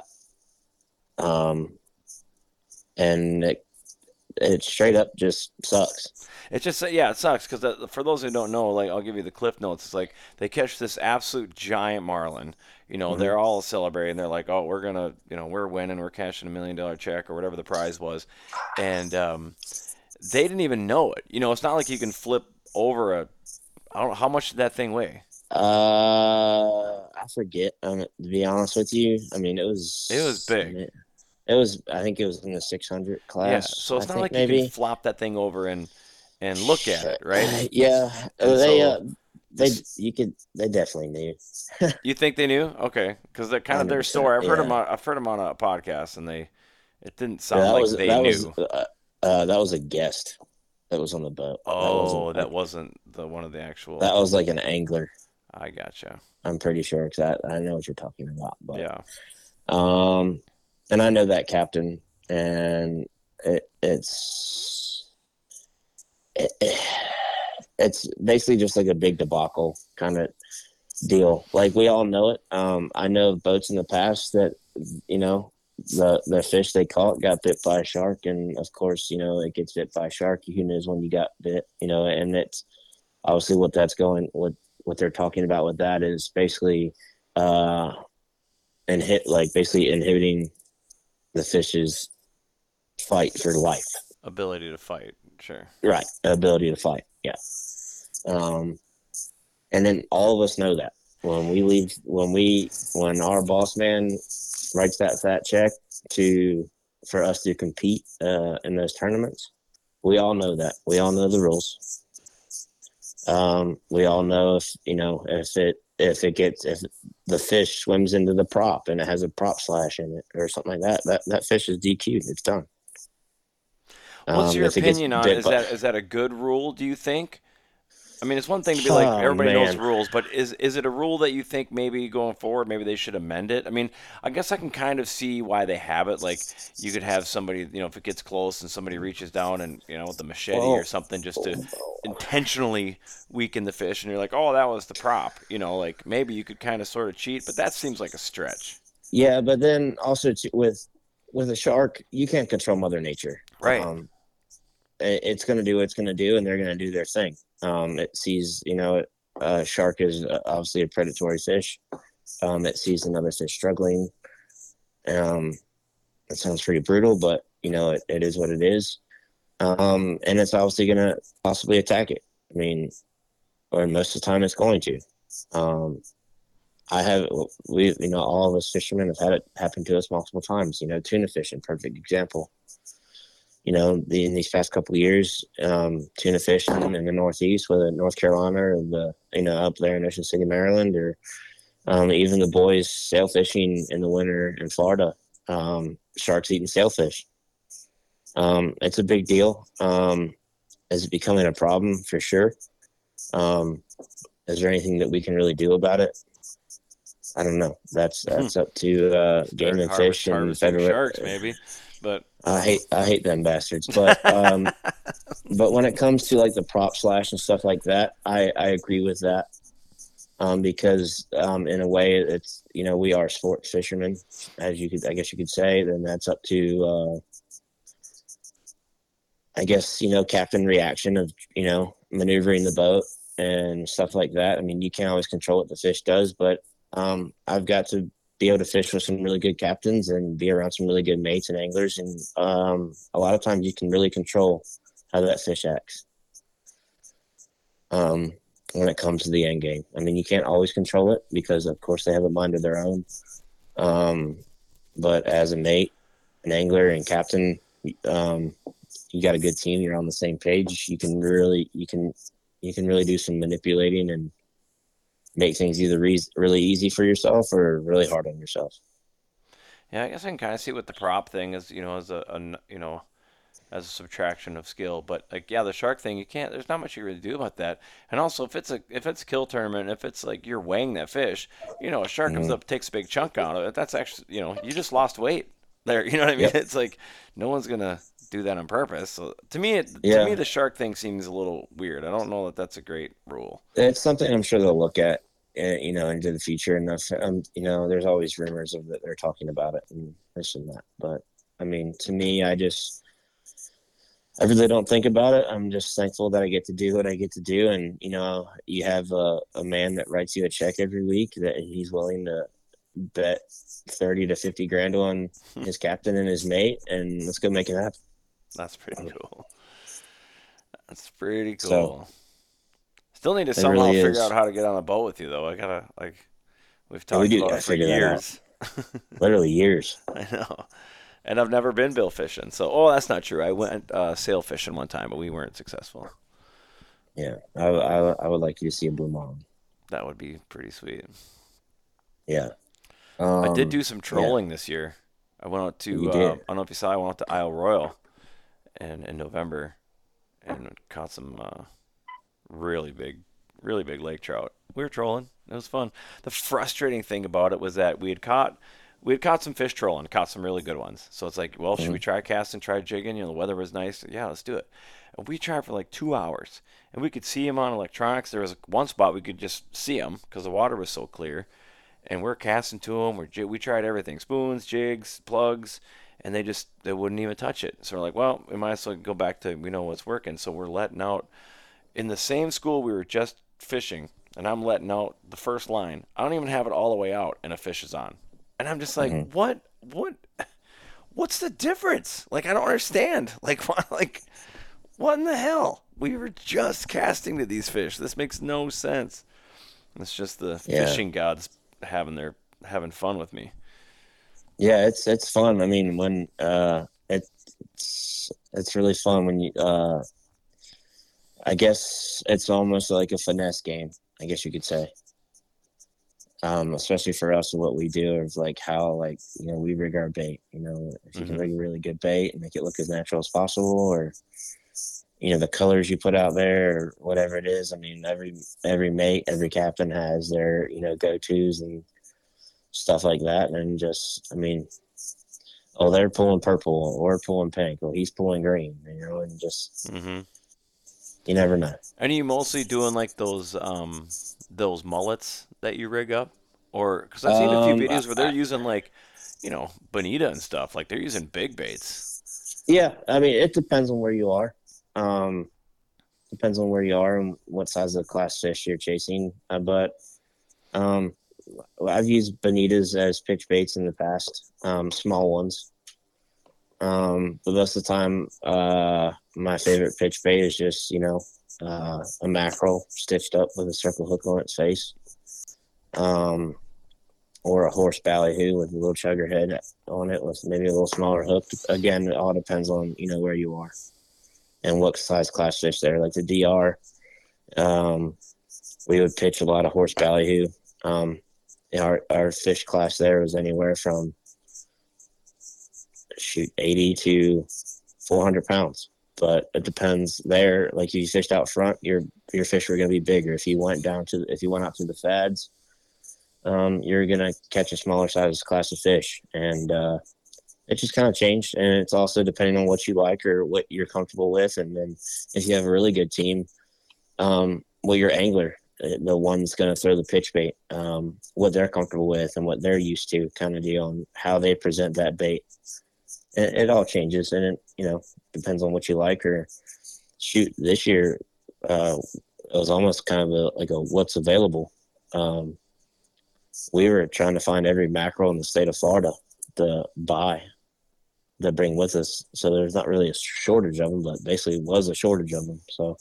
Um, and it, it straight up just sucks. It just yeah, it sucks because for those who don't know, like I'll give you the cliff notes. It's like they catch this absolute giant marlin. You know, Mhm. they're all celebrating. They're like, oh, we're gonna, you know, we're winning. We're cashing a million dollar check or whatever the prize was, and um, they didn't even know it. You know, it's not like you can flip over a. I don't know how much did that thing weigh. Uh, I forget. Um, to be honest with you, I mean, it was It was big. It, it was. I think it was in the six hundred class. Yeah, so it's I not think, like maybe. you can flop that thing over and and look at it, right? Yeah, And they. so- uh, they. You could. They definitely knew. You think they knew? Okay, because they're kind of their one hundred percent, story. I've heard yeah. them. On, I've heard them on a podcast, and they. It didn't sound that like was. they that knew. was. Uh, uh, that was a guest that was on the boat. Oh, wasn't- that wasn't the one of the actual. That was like an angler. I gotcha. I'm pretty sure because I, I know what you're talking about. But Yeah. um, and I know that captain, and it, it's it, it, it's basically just like a big debacle kind of deal. Like we all know it. Um, I know of boats in the past that you know the the fish they caught got bit by a shark, and of course you know it gets bit by a shark. Who knows when you got bit? You know, and it's obviously what that's going what what they're talking about with that is basically uh and hit like basically inhibiting the fish's fight for life. Ability to fight. Sure. Right. Ability to fight. Yeah. Um, and then all of us know that when we leave, when we, when our boss man writes that fat check to, for us to compete uh, in those tournaments, we all know that. We all know the rules. Um, we all know if, you know, if it, if it gets, if the fish swims into the prop and it has a prop slash in it or something like that, that, that fish is D Q'd. It's done. What's Um, your if it gets opinion on bit is by- that is that a good rule? Do you think? I mean, it's one thing to be like Oh, everybody knows man. rules, but is is it a rule that you think maybe going forward maybe they should amend it? I mean, I guess I can kind of see why they have it. Like you could have somebody, you know, if it gets close and somebody reaches down and you know with a machete Well- or something just to intentionally weaken the fish, and you're like, oh, that was the prop. You know, like maybe you could kind of sort of cheat, but that seems like a stretch. Yeah, but then also to, with with a shark, you can't control Mother Nature. Right. Um, it, it's going to do what it's going to do, and they're going to do their thing. Um, it sees, you know, a shark is obviously a predatory fish. Um, it sees another fish struggling. Um, it sounds pretty brutal, but you know, it, it is what it is. Um, and it's obviously going to possibly attack it. I mean, or most of the time it's going to. Um, I have, we, you know, all of us fishermen have had it happen to us multiple times. You know, tuna fishing, perfect example. You know, the, in these past couple of years, um, tuna fishing in the Northeast, whether North Carolina or the, you know, up there in Ocean City, Maryland, or um, even the boys sail fishing in the winter in Florida, um, sharks eating sailfish. Um, it's a big deal. Um, is it becoming a problem? For sure. Um, is there anything that we can really do about it? I don't know. That's that's up to uh, Game and Fish and federal sharks, maybe. But I hate I hate them bastards. But um, but when it comes to like the prop slash and stuff like that, I, I agree with that. Um, because um, in a way, it's, you know, we are sports fishermen, as you could I guess you could say. Then that's up to uh, I guess, you know, captain reaction of, you know, maneuvering the boat and stuff like that. I mean, you can't always control what the fish does, but um, I've got to be able to fish with some really good captains and be around some really good mates and anglers. And um, a lot of times you can really control how that fish acts um, when it comes to the end game. I mean, you can't always control it because, of course, they have a mind of their own. Um, but as a mate, an angler, and captain, um, you got a good team. You're on the same page. You can really, you can, you can really do some manipulating and make things either re- really easy for yourself or really hard on yourself. Yeah, I guess I can kind of see what the prop thing is, you know, as a, a you know, as a subtraction of skill. But like, yeah, the shark thing, you can't. There's not much you can really do about that. And also, if it's a if it's a kill tournament, if it's like you're weighing that fish, you know, a shark mm-hmm. comes up, takes a big chunk out of it. That's actually, you know, you just lost weight there. You know what I mean? Yep. It's like no one's gonna do that on purpose. So to me, it, yeah. to me, the shark thing seems a little weird. I don't know that that's a great rule. It's something I'm sure they'll look at, you know, into the future. And um, you know, there's always rumors of that they're talking about it and this and that. But I mean, to me, I just, I really don't think about it. I'm just thankful that I get to do what I get to do. And, you know, you have a, a man that writes you a check every week that he's willing to bet thirty to fifty grand on his captain and his mate, and let's go make it happen. That's pretty cool. That's pretty cool. So, Still need to somehow really figure out how to get on a boat with you, though. I gotta, like, we've talked yeah, we about it for years. Literally years. I know. And I've never been bill fishing. So, oh, that's not true. I went uh, sail fishing one time, but we weren't successful. Yeah. I, I, I would like you to see a blue marlin. That would be pretty sweet. Yeah. Um, I did do some trolling yeah. this year. I went out to, uh, I don't know if you saw, I went out to Isle Royal in, in November and caught some uh, really big, really big lake trout. We were trolling. It was fun. The frustrating thing about it was that we had caught, we had caught some fish trolling, caught some really good ones. So it's like, well, mm-hmm. should we try casting, try jigging? You know, the weather was nice. Yeah, let's do it. And we tried for like two hours. And we could see them on electronics. There was one spot we could just see them because the water was so clear. And we're casting to them. We're, we tried everything, spoons, jigs, plugs, and they just they wouldn't even touch it. So we're like, well, we might as well go back to, we know what's working. So we're letting out, in the same school we were just fishing, and I'm letting out the first line. I don't even have it all the way out, and a fish is on. And I'm just like, mm-hmm. what, what, what's the difference? Like, I don't understand. Like, what, like, what in the hell? We were just casting to these fish. This makes no sense. It's just the yeah. fishing gods having their having fun with me. Yeah, it's it's fun. I mean, when uh, it, it's it's really fun when you. Uh, I guess it's almost like a finesse game. I guess you could say. Um, especially for us and what we do is like how like you know we rig our bait. You know, if you mm-hmm. can rig a really good bait and make it look as natural as possible, or you know the colors you put out there, or whatever it is. I mean, every every mate, every captain has their you know go tos and stuff like that, and just I mean, oh they're pulling purple or pulling pink, or he's pulling green, you know, and just mm-hmm. you never know. And are you mostly doing like those um those mullets that you rig up, or because I've seen um, a few videos where they're I, using like you know, bonita and stuff. Like they're using big baits. Yeah, I mean, it depends on where you are. Um, depends on where you are and what size of class fish you're chasing. Uh, but um, I've used bonitas as pitch baits in the past, um, small ones. Um, but most of the time, uh, my favorite pitch bait is just, you know, uh, a mackerel stitched up with a circle hook on its face. Um, or a horse ballyhoo with a little chugger head on it with maybe a little smaller hook. Again, it all depends on, you know, where you are and what size class fish there. Like the D R, um, we would pitch a lot of horse ballyhoo. Um, our, our fish class there was anywhere from, shoot, eighty to four hundred pounds. But it depends there. Like if you fished out front, your your fish were going to be bigger. If you went down to, if you went out to the fads, um, you're going to catch a smaller size class of fish. And uh, it just kind of changed. And it's also depending on what you like or what you're comfortable with. And then if you have a really good team, um, well, your angler, the one's going to throw the pitch bait, um, what they're comfortable with and what they're used to kind of deal and how they present that bait. It, it all changes, and it, you know, depends on what you like. Or shoot, this year uh, it was almost kind of a, like a what's available. Um, we were trying to find every mackerel in the state of Florida to buy, to bring with us. So there's not really a shortage of them, but basically was a shortage of them. So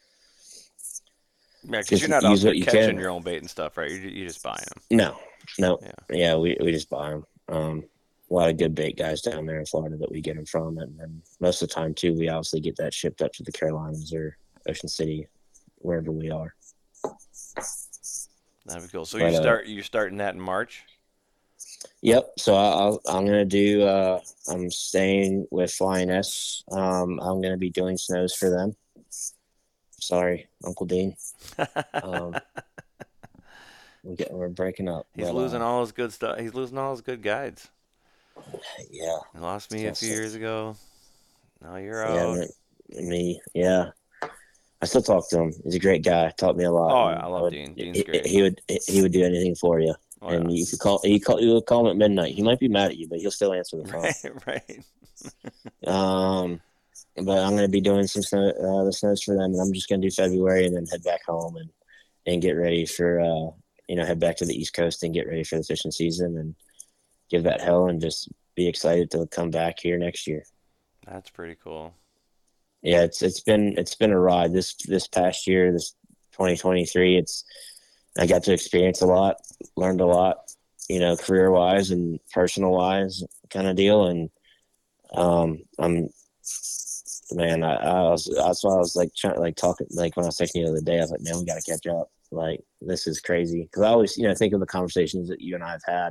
yeah, because you're not out there catching your own bait and stuff, right? You're, you're just buying them. No, no, yeah, yeah, we we just buy them. Um, a lot of good bait guys down there in Florida that we get them from, and then most of the time too, we obviously get that shipped up to the Carolinas or Ocean City, wherever we are. That'd be cool. So but, you start uh, you're starting that in March. Yep. So I'll, I'm gonna do. Uh, I'm staying with Flying S. Um, I'm gonna be doing snows for them. Sorry, Uncle Dean. Um, we get, we're breaking up. He's but, losing uh, all his good stuff. He's losing all his good guides. Yeah. He lost me a few years ago. Now you're out. Yeah, me. Yeah. I still talk to him. He's a great guy. Taught me a lot. Oh, I love would, Dean. Dean's he, great. He would he would do anything for you. Oh, and yeah. you could call you call you would call him at midnight. He might be mad at you, but he'll still answer the phone. Right, right. um, but I'm gonna be doing some snow, uh, the snows for them, and I'm just gonna do February and then head back home and and get ready for uh you know head back to the East Coast and get ready for the fishing season and give that hell and just be excited to come back here next year. That's pretty cool. Yeah, it's it's been it's been a ride this this past year, this twenty twenty-three. It's I got to experience a lot, learned a lot, you know, career wise and personal wise kind of deal. And um, I'm man, I, I was that's why I was like trying like talking like when I was texting you the other day. I was like, man, we got to catch up. Like this is crazy because I always you know think of the conversations that you and I have had,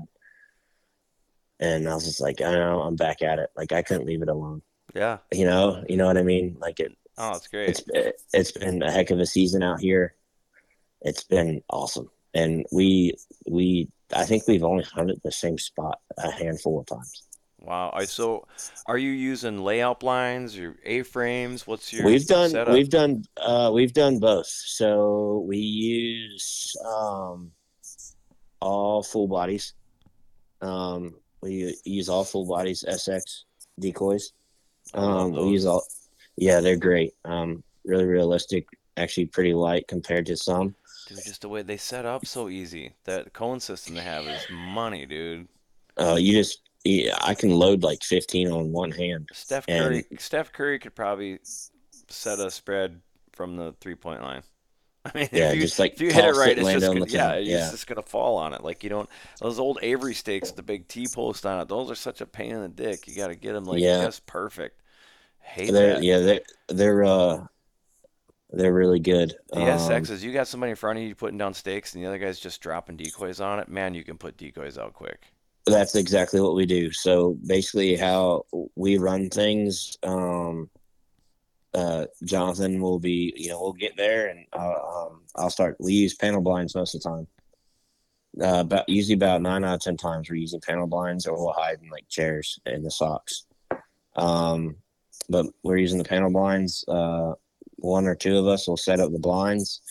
and I was just like, I know I'm back at it. Like I couldn't leave it alone. Yeah. You know, you know what I mean? Like it. Oh, it's great. It's it's been a heck of a season out here. It's been awesome, and we we I think we've only hunted the same spot a handful of times. Wow. So, are you using layout blinds or A-frames? What's your we've done setup? we've done uh, we've done both. So we use um, all full bodies. Um, we use all full bodies S X decoys. Um, we use all, yeah, they're great. Um, really realistic, actually pretty light compared to some. Dude, just the way they set up, so easy. That cone system they have is money, dude. Uh, you just, yeah, I can load like fifteen on one hand. Steph Curry, and, Steph Curry could probably set a spread from the three point line. I mean, yeah, if you, just like if you hit it right, it's just gonna, yeah, yeah, it's just gonna fall on it. Like you don't those old Avery stakes with the big T post on it. Those are such a pain in the dick. You got to get them like yeah. just perfect. Hate they're, that. Yeah, they're they're uh they're really good. The um, S Xs, you got somebody in front of you putting down stakes, and the other guy's just dropping decoys on it. Man, you can put decoys out quick. That's exactly what we do. So basically, how we run things. Um, Uh, Jonathan will be, you know, we'll get there and uh, um, I'll start. We use panel blinds most of the time. Uh, about usually about nine out of ten times we're using panel blinds, or we'll hide in like chairs in the socks. Um, but we're using the panel blinds. Uh, one or two of us will set up the blinds,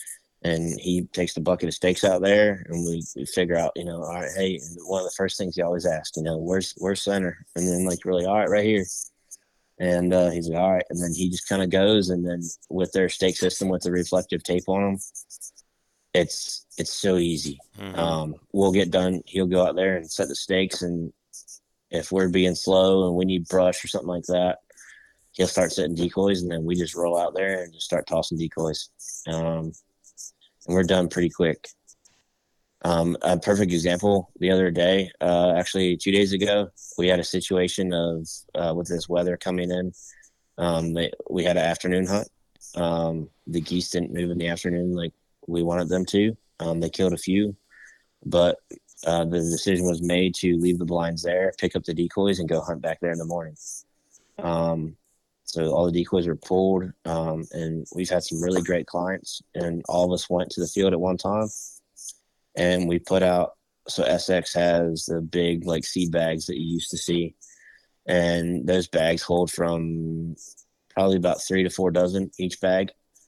And he takes the bucket of steaks out there, and we, we figure out, you know, all right, hey, and one of the first things he always asks, you know, where's where's center? And then like really, all right, right here. And uh, he's like, all right, and then he just kind of goes, and then with their steak system with the reflective tape on them, it's it's so easy. Mm-hmm. Um, we'll get done. He'll go out there and set the steaks, and if we're being slow and we need brush or something like that, he'll start setting decoys, and then we just roll out there and just start tossing decoys. Um, and we're done pretty quick. Um, a perfect example the other day, uh, actually two days ago, we had a situation of uh, with this weather coming in. Um, they, we had an afternoon hunt. Um, the geese didn't move in the afternoon like we wanted them to. Um, they killed a few, but uh, the decision was made to leave the blinds there, pick up the decoys, and go hunt back there in the morning. Um, So all the decoys were pulled, um, and we've had some really great clients, and all of us went to the field at one time, and we put out, so S X has the big like seed bags that you used to see, and those bags hold from probably about three to four dozen each bag.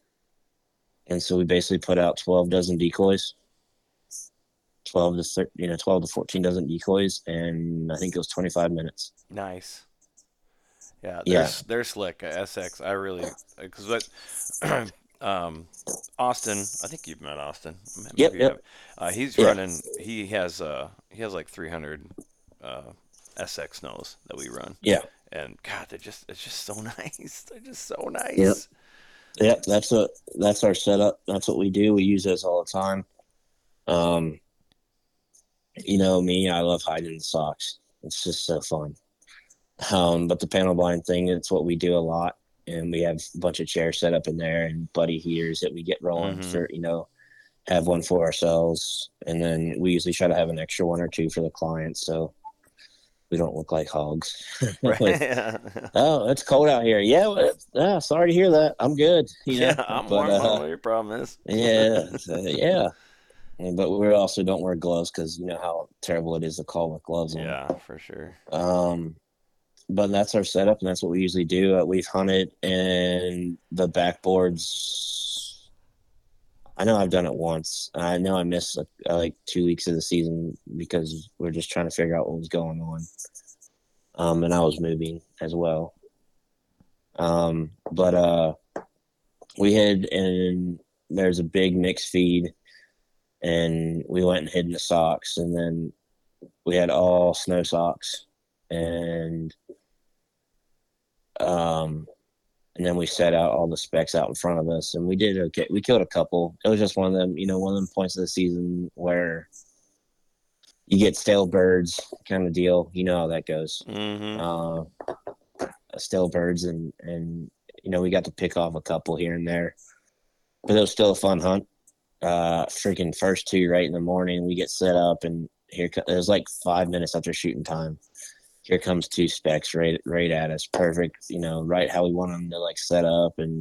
And so we basically put out twelve dozen decoys, twelve to thirteen, you know, twelve to fourteen dozen decoys, and I think it was twenty-five minutes. Nice. Yeah, they're, yeah, they're slick. uh, S X, I really, because what, um, Austin, I think you've met Austin. Maybe Yep, you yep. have. Uh, he's Yeah. running. He has uh he has like three hundred uh, S X snows that we run. Yeah. And God, they're just it's just so nice. They're just so nice. Yep. Yep, that's what that's our setup. That's what we do. We use those all the time. Um, you know me, I love hiding the socks. It's just so fun. Um, but the panel blind thing, it's what we do a lot, and we have a bunch of chairs set up in there and buddy heaters that we get rolling Mhm. for, you know, have one for ourselves, and then we usually try to have an extra one or two for the clients, so we don't look like hogs. Right. Like, oh, it's cold out here. Yeah, well, yeah, sorry to hear that. I'm good. You know? Yeah, I'm but, warm. I don't know uh, what your problem is. yeah, so, yeah. And- But we also don't wear gloves because you know how terrible it is to call with gloves on. Yeah, for sure. Um, but that's our setup, and that's what we usually do. Uh, we've hunted, and the backboards. I know I've done it once. I know I missed uh, like two weeks of the season because we're just trying to figure out what was going on. Um, and I was moving as well. Um, but uh, we hid, and there's a big mixed feed, and we went and hid in the socks, and then we had all snow socks, and um, and then we set out all the specs out in front of us, and we did okay. We killed a couple. It was just one of them, you know, one of them points of the season where you get stale birds kind of deal. You know how that goes. Mm-hmm. Uh, stale birds, and and you know we got to pick off a couple here and there, but it was still a fun hunt. Uh, freaking first two right in the morning, we get set up, and here it was like five minutes after shooting time. Here comes two specs right right at us, perfect. You know, right how we want them to like set up, and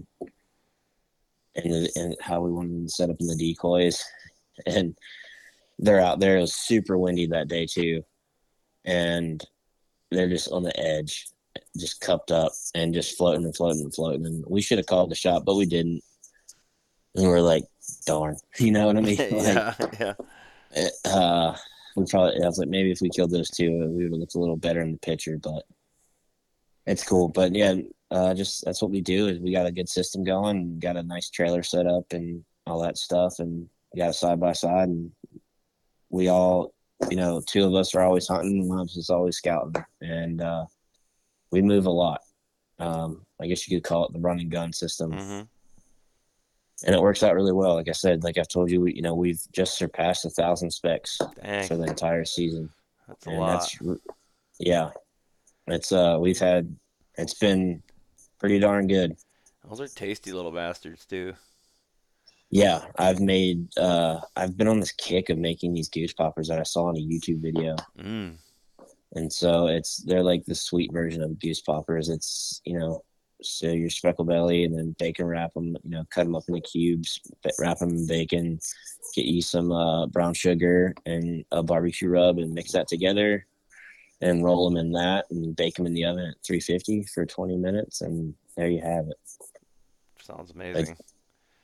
and and how we wanted them to set up in the decoys, and they're out there. It was super windy that day too, and they're just on the edge, just cupped up and just floating and floating and floating. And we should have called the shot, but we didn't. And we're like, darn, you know what I mean? Like, yeah, yeah. Uh, we probably, I was like, maybe if we killed those two, we would have looked a little better in the picture, but it's cool. But yeah, uh, just that's what we do is we got a good system going, got a nice trailer set up and all that stuff, and we got a side by side, and we all, you know, two of us are always hunting, one of us is always scouting, and uh, we move a lot. Um, I guess you could call it the run and gun system. Mm-hmm. And it works out really well. Like I said, like I've told you, we, you know, we've just surpassed a thousand specs Dang. for the entire season. That's a and lot. That's, yeah, it's uh, we've had, it's been pretty darn good. Those are tasty little bastards too. Yeah, I've made, uh, I've been on this kick of making these goose poppers that I saw in a YouTube video. Mm. And so it's, they're like the sweet version of goose poppers. It's, you know, so your speckle belly, and then bacon wrap them, you know, cut them up into cubes, wrap them in bacon, get you some uh, brown sugar and a barbecue rub, and mix that together and roll them in that and bake them in the oven at three fifty for twenty minutes. And there you have it. Sounds amazing. Like,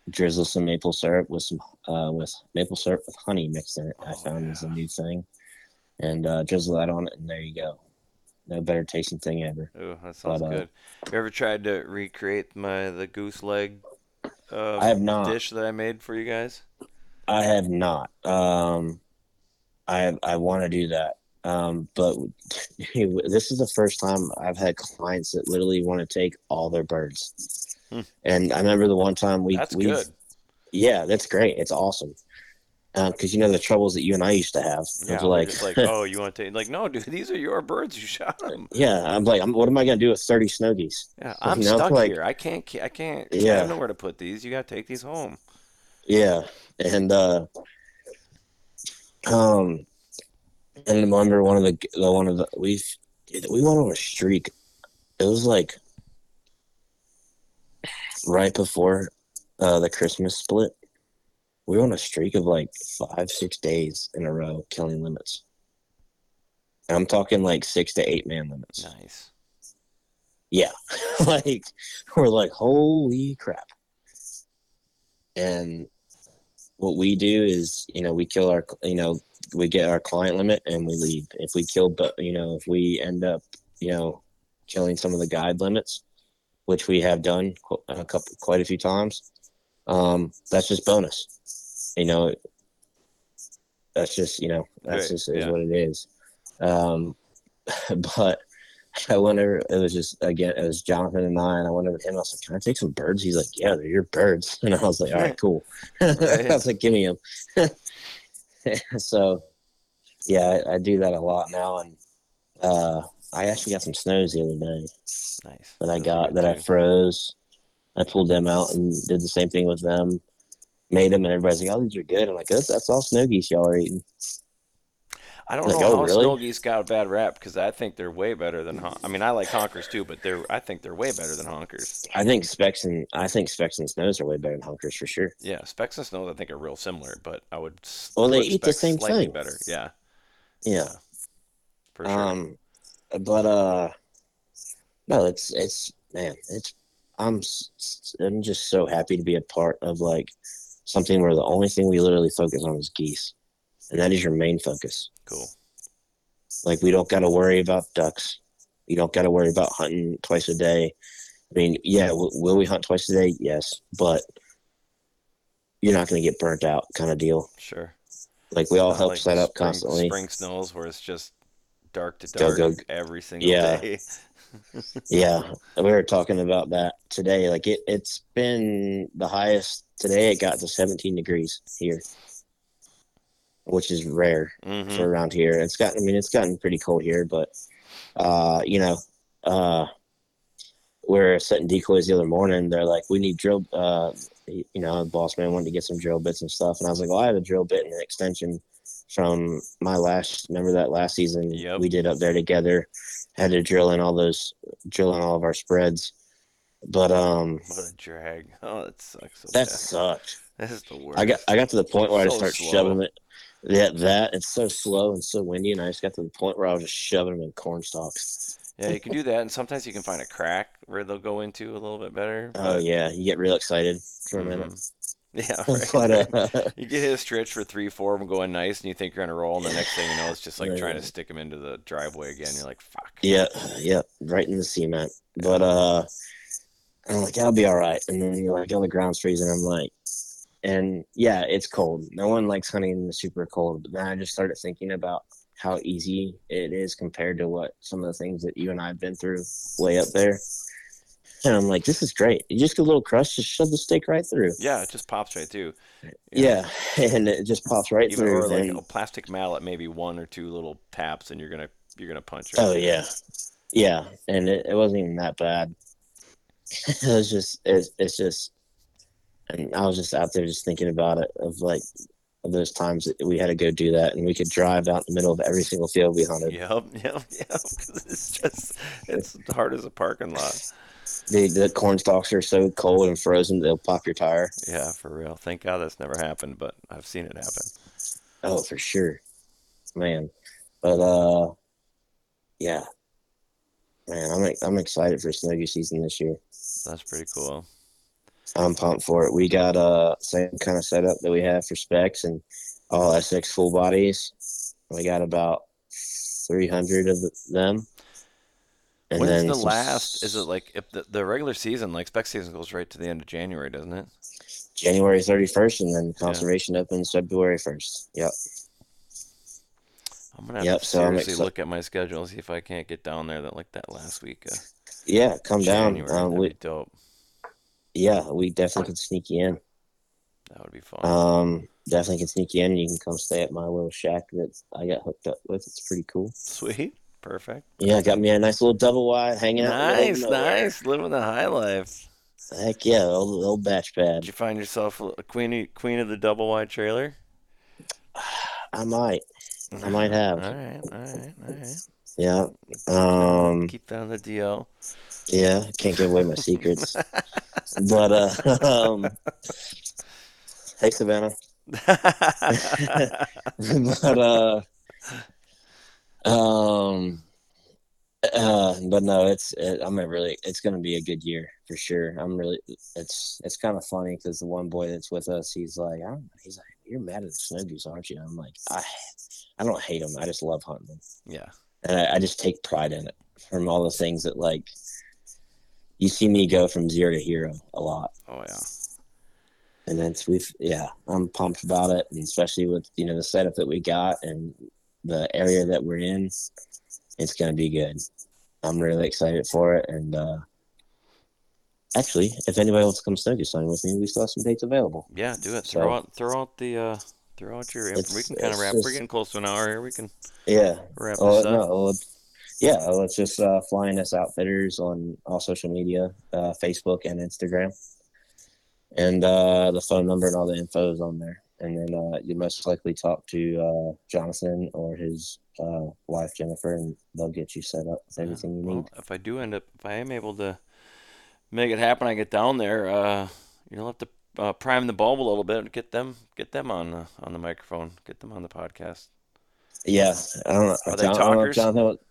drizzle some maple syrup with some uh, with maple syrup with honey mixed in it. I Oh, found yeah. is a new thing, and uh, drizzle that on it, and there you go. No better tasting thing ever. Ooh, that sounds But uh, good. Have you ever tried to recreate my the goose leg I have um, not. dish that I made for you guys? I have not. Um, I I want to do that. Um, but this is the first time I've had clients that literally want to take all their birds. Hmm. And I remember the one time we That's we good. yeah, that's great. It's awesome. Because you know the troubles that you and I used to have. Yeah, Of they're like, just like, oh, you want to take? Like, no, dude, these are your birds. You shot them. yeah, I'm like, I'm, what am I gonna do with thirty snow geese? Yeah, I'm You know, stuck like, here. I can't. I can't. I yeah, have nowhere to put these. You got to take these home. yeah, and uh, um, and I remember one of the the one of the we we went on a streak. It was like right before uh, the Christmas split. We were on a streak of like five, six days in a row killing limits. And I'm talking like six to eight man limits. Nice. Yeah. Like, we're like, holy crap. And what we do is, you know, we kill our, you know, we get our client limit and we leave. If we kill, but, you know, if we end up, you know, killing some of the guide limits, which we have done a couple, quite a few times, um, that's just bonus. You know, that's just, you know, that's Right, just is yeah. what it is. Um, but I went over, it was just, again, it was Jonathan and I, and I went over to him. I was like, can I take some birds? He's like, yeah, they're your birds. And I was like, all right, cool. Right. I was like, give me them. So, yeah, I, I do that a lot now. And uh, I actually got some snows the other day Nice. that I Those are got, good that I too. froze. I pulled them out and did the same thing with them. Made them, and everybody's like, oh, these are good. I'm like, that's, that's all snow geese y'all are eating. I don't Like, know oh, how really? snow geese got a bad rap because I think they're way better than. Hon- I mean, I like honkers too, but they're. I think they're way better than honkers. I think specs and I think specs and snows are way better than honkers for sure. Yeah, specs and snows I think are real similar, but I would s- Well, they put eat the specs same slightly thing. better. Yeah, Yeah. yeah, for sure. Um, but uh, no, it's it's man, it's I'm s- I'm just so happy to be a part of like something where the only thing we literally focus on is geese, and that is your main focus. Cool. Like, we don't got to worry about ducks. You don't got to worry about hunting twice a day. I mean, yeah, w- will we hunt twice a day? Yes, but you're not going to get burnt out, kind of deal. Sure. Like, we all Not help like set up spring constantly. spring snows where it's just dark to Go dark go. every single Yeah, day. yeah. We were talking about that today. Like, it it's been the highest today. It got to seventeen degrees here, which is rare Mm-hmm. for around here. It's gotten. I mean, it's gotten pretty cold here, but uh, you know, uh, we're setting decoys the other morning. They're like, we need drill. Uh, you know, the boss man wanted to get some drill bits and stuff, and I was like, well, I have a drill bit and an extension from my last. Remember that last season Yep. we did up there together. Had to drill in all those, drill in all of our spreads, but um, What a drag. Oh, that sucks so that bad. sucked. That is the worst. I got I got to the point where I So just start slow. shoving it. Yeah, that it's so slow and so windy, and I just got to the point where I was just shoving them in corn stalks. Yeah, you can do that, and sometimes you can find a crack where they'll go into a little bit better. Oh But, yeah, you get real excited for a minute. mhm. Yeah, right. But right. uh, You get hit a stretch for three, four of them going nice, and you think you're on a roll, and the next thing you know, it's just like trying to stick them into the driveway again. You're like, fuck. yeah, yeah, right in the cement. But uh, I'm like, I'll be all right. And then you're like, oh, the ground's freezing. I'm like, and yeah, it's cold. No one likes hunting in the super cold. But then I just started thinking about how easy it is compared to what some of the things that you and I have been through way up there. And I'm like, this is great. You just get a little crust, just shove the steak right through. Yeah, it just pops right through. Yeah, and it just pops right Even through. or like and, a plastic mallet, maybe one or two little taps, and you're gonna you're gonna punch. oh Right yeah, yeah, and it, it wasn't even that bad. It was just it's, it's just, and I was just out there just thinking about it of like of those times that we had to go do that, and we could drive out in the middle of every single field we hunted. Yep, yep, yep. Because it's just it's hard as a parking lot. The the corn stalks are so cold and frozen they'll pop your tire. Yeah, for real. Thank God that's never happened, but I've seen it happen. Oh, for sure, man. But uh, yeah, man, I'm I'm excited for snow goose season this year. That's pretty cool. I'm pumped for it. We got uh same kind of setup that we have for specs and all S X full bodies. We got about three hundred of them. And When's then the some, last? Is it like if the, the regular season, like spec season, goes right to the end of January, doesn't it? January thirty-first, and then Yeah. conservation opens February first. Yep. I'm gonna have Yep, to so I'm seriously exci- look at my schedule and see if I can't get down there that like that last week of Yeah, come down. January. Um, That'd we, be dope. yeah, we definitely can sneak you in. That would be fun. Um, definitely can sneak you in. You can come stay at my little shack that I got hooked up with. It's pretty cool. Sweet. Perfect. Yeah, got me a nice little double wide hanging out. in the middle Nice, of nowhere. nice. Living the high life. Heck yeah, old, old batch Did pad. you find yourself a queen queen of the double wide trailer? I might. I might have. All right, all right, all right. Yeah. Um. Keep that on the D L. Yeah. Can't give away my secrets. But uh. Um. Hey, Savannah. But uh. Um. Uh, but no, it's it, I'm really it's gonna be a good year for sure. I'm really it's it's kind of funny because the one boy that's with us, he's like, I don't know, he's like, you're mad at the snow goose, aren't you? I'm like, I I don't hate them. I just love hunting them, Yeah. and I, I just take pride in it. From all the things that like you see me go from zero to hero a lot, Oh yeah. and then we've yeah, I'm pumped about it, and especially with you know the setup that we got and the area that we're in. It's going to be good. I'm really excited for it. And uh, actually, if anybody wants to come snow goose hunting with me, we still have some dates available. Yeah, do it. So- Throw out throw out the uh throw out your info. It's- We can kind of it's wrap. just- We're getting close to an hour here. We can Yeah. wrap Oh, this up. no. Well, yeah. Well, it's just uh, Flying S Outfitters on all social media, uh, Facebook and Instagram. And uh, the phone number and all the info is on there. And then uh, you most likely talk to uh, Jonathan or his uh, wife, Jennifer, and they'll get you set up with everything you Well, need. if I do end up, if I am able to make it happen, I get down there. Uh, you'll have to uh, prime the bulb a little bit and get them get them on uh, on the microphone, get them on the podcast. Yeah, I don't know. Are they John- I don't know if talkers? Jonathan would-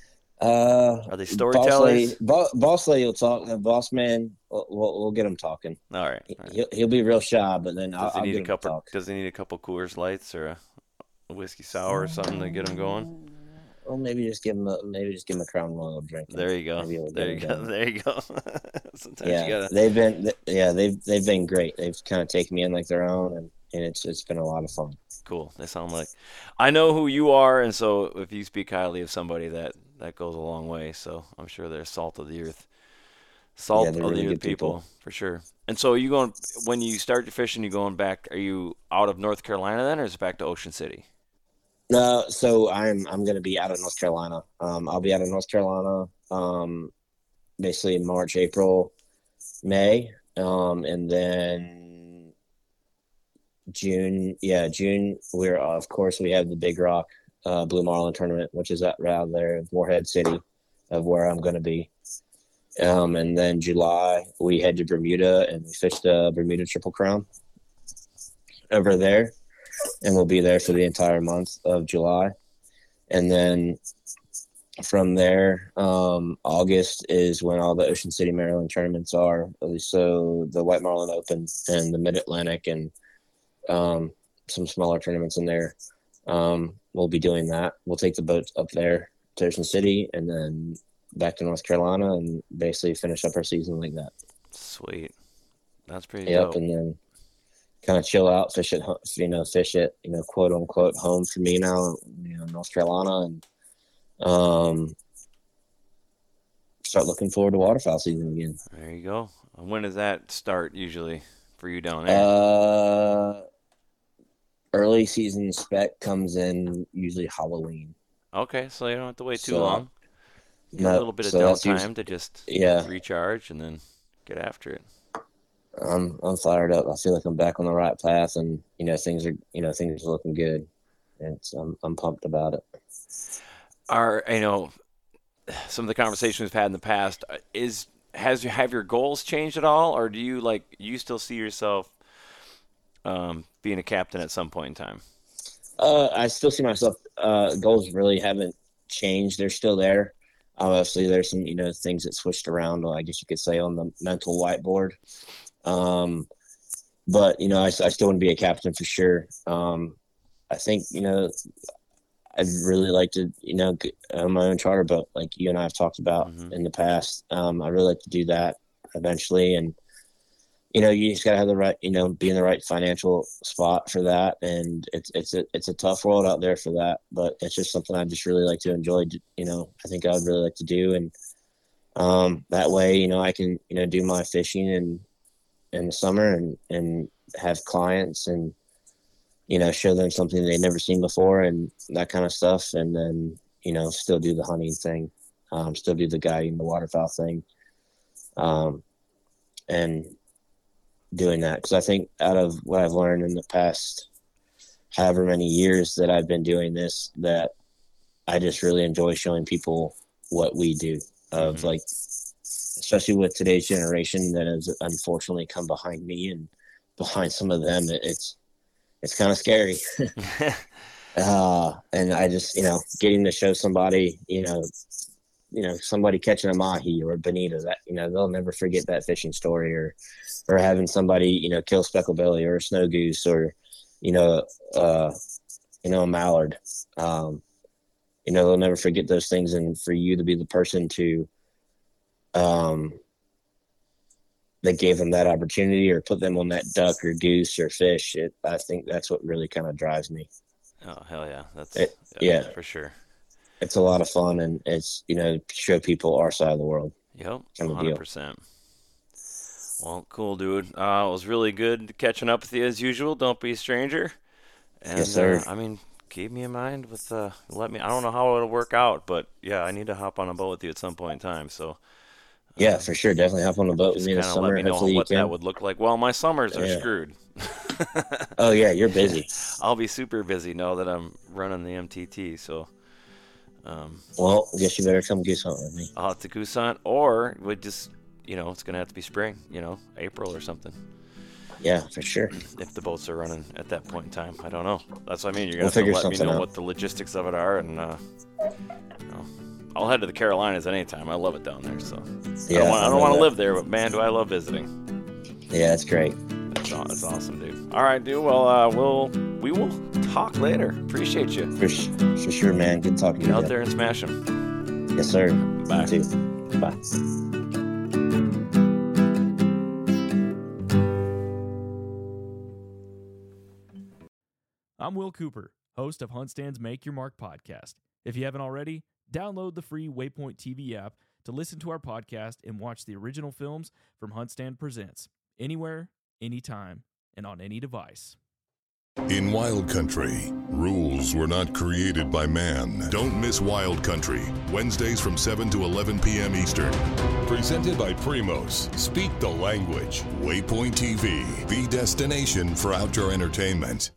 uh, Are they Boss storytellers? lady, bo- boss lady will talk. The boss man, we'll, we'll, we'll get him talking. All right. all right. He'll, he'll be real shy, but then I'll, Does he I'll need get a him to couple? talk. Does he need a couple Coors Lights or a, a whiskey sour or something to get him going? Well, maybe just give him a maybe just give him a Crown Royal drink. There you go. Maybe it'll There get you him go. going. There you go. Sometimes Yeah, you gotta. they've been th- yeah they've they've been great. They've kind of taken me in like their own, and, and it's it's been a lot of fun. Cool. They sound like I know who you are, and so if you speak highly of somebody, that that goes a long way. So I'm sure they're salt of the earth, salt Yeah, of they're the really earth good people. people. For sure. And so you going when you start your fishing, you going back? Are you out of North Carolina then, or is it back to Ocean City? No, so I'm I'm gonna be out of North Carolina. Um, I'll be out of North Carolina. Um, basically in March, April, May, um, and then June. Yeah, June. We're of course we have the Big Rock uh, Blue Marlin tournament, which is out around there, Morehead City, of where I'm gonna be. Um, and then July we head to Bermuda and we fish the Bermuda Triple Crown over there. And we'll be there for the entire month of July. And then from there, um, August is when all the Ocean City, Maryland tournaments are. So the White Marlin Open and the Mid-Atlantic and um, some smaller tournaments in there. Um, we'll be doing that. We'll take the boats up there to Ocean City and then back to North Carolina and basically finish up our season like that. Sweet. That's pretty Yep, dope. and then kind of chill out, fish it, ho- you know, fish it, you know, quote unquote home for me now, you know, North Carolina, and um, start looking forward to waterfowl season again. There you go. And when does that start usually for you down there? Uh, early season spec comes in usually Halloween. Okay, so you don't have to wait too so, long. You get no, a little bit of so that's downtime usually- to just Yeah, recharge and then get after it. I'm I'm fired up. I feel like I'm back on the right path, and you know things are you know things are looking good, and so I'm I'm pumped about it. Are you know some of the conversations we've had in the past uh, is has have your goals changed at all, or do you like you still see yourself um, being a captain at some point in time? Uh, I still see myself. Uh, goals really haven't changed. They're still there. Obviously, there's some you know things that switched around. I guess you could say on the mental whiteboard. Um, but, you know, I, I still want to be a captain for sure. Um, I think, you know, I'd really like to, you know, get on my own charter boat, like you and I have talked about mm-hmm. in the past. Um, I really like to do that eventually. And, you know, you just gotta have the right, you know, be in the right financial spot for that. And it's, it's a, it's a tough world out there for that, but it's just something I just really like to enjoy. You know, I think I would really like to do. And, um, that way, you know, I can, you know, do my fishing and in the summer and, and have clients and, you know, show them something they've never seen before and that kind of stuff. And then, you know, still do the hunting thing, um, still do the guiding, the waterfowl thing. Um, and, doing that because I think out of what I've learned in the past however many years that I've been doing this, that I just really enjoy showing people what we do of mm-hmm. like, especially with today's generation that has unfortunately come behind me and behind some of them. It, it's, it's kind of scary. uh, and I just, you know, getting to show somebody, you know, you know, somebody catching a mahi or a bonito, that, you know, they'll never forget that fishing story, or, or having somebody, you know, kill speckled belly or a snow goose or, you know, uh, you know, a mallard. Um, you know, they'll never forget those things. And for you to be the person to, um, that gave them that opportunity or put them on that duck or goose or fish, it, I think that's what really kind of drives me. Oh, hell yeah. That's, it, yeah, yeah, for sure. It's a lot of fun, and it's, you know, show people our side of the world. Yep, one hundred percent. Well, cool, dude. Uh, it was really good catching up with you as usual. Don't be a stranger. And, yes, sir. Uh, I mean, keep me in mind with, uh, let me, I don't know how it'll work out, but yeah, I need to hop on a boat with you at some point in time. So, uh, yeah, for sure. Definitely hop on a boat with me this summer. Let me know Hopefully what that would look like. Well, my summers are yeah. screwed. Oh, yeah, you're busy. I'll be super busy now that I'm running the M T T, so. Um, well, I guess you better come goose hunt with me. I'll have to goose hunt, or we just, you know, it's going to have to be spring, you know, April or something. Yeah, for sure. If the boats are running at that point in time. I don't know. That's what I mean. You're going we'll to have to let me know out. what the logistics of it are. And, uh, you know, I'll head to the Carolinas anytime. I love it down there. So yeah, I don't want to live there, but man, do I love visiting. Yeah, it's great. That's, that's awesome, dude. All right, dude. Well, uh, we'll, we will talk later. Appreciate you. For, for sure, man. Good talking to you. Get out there and smash them. Yes, sir. Bye. You too. Bye. I'm Will Cooper, host of HuntStand's Make Your Mark podcast. If you haven't already, download the free Waypoint T V app to listen to our podcast and watch the original films from HuntStand Presents, anywhere, anytime, and on any device. In Wild Country, rules were not created by man. Don't miss Wild Country, Wednesdays from seven to eleven p.m. Eastern. Presented by Primos. Speak the language. Waypoint T V, the destination for outdoor entertainment.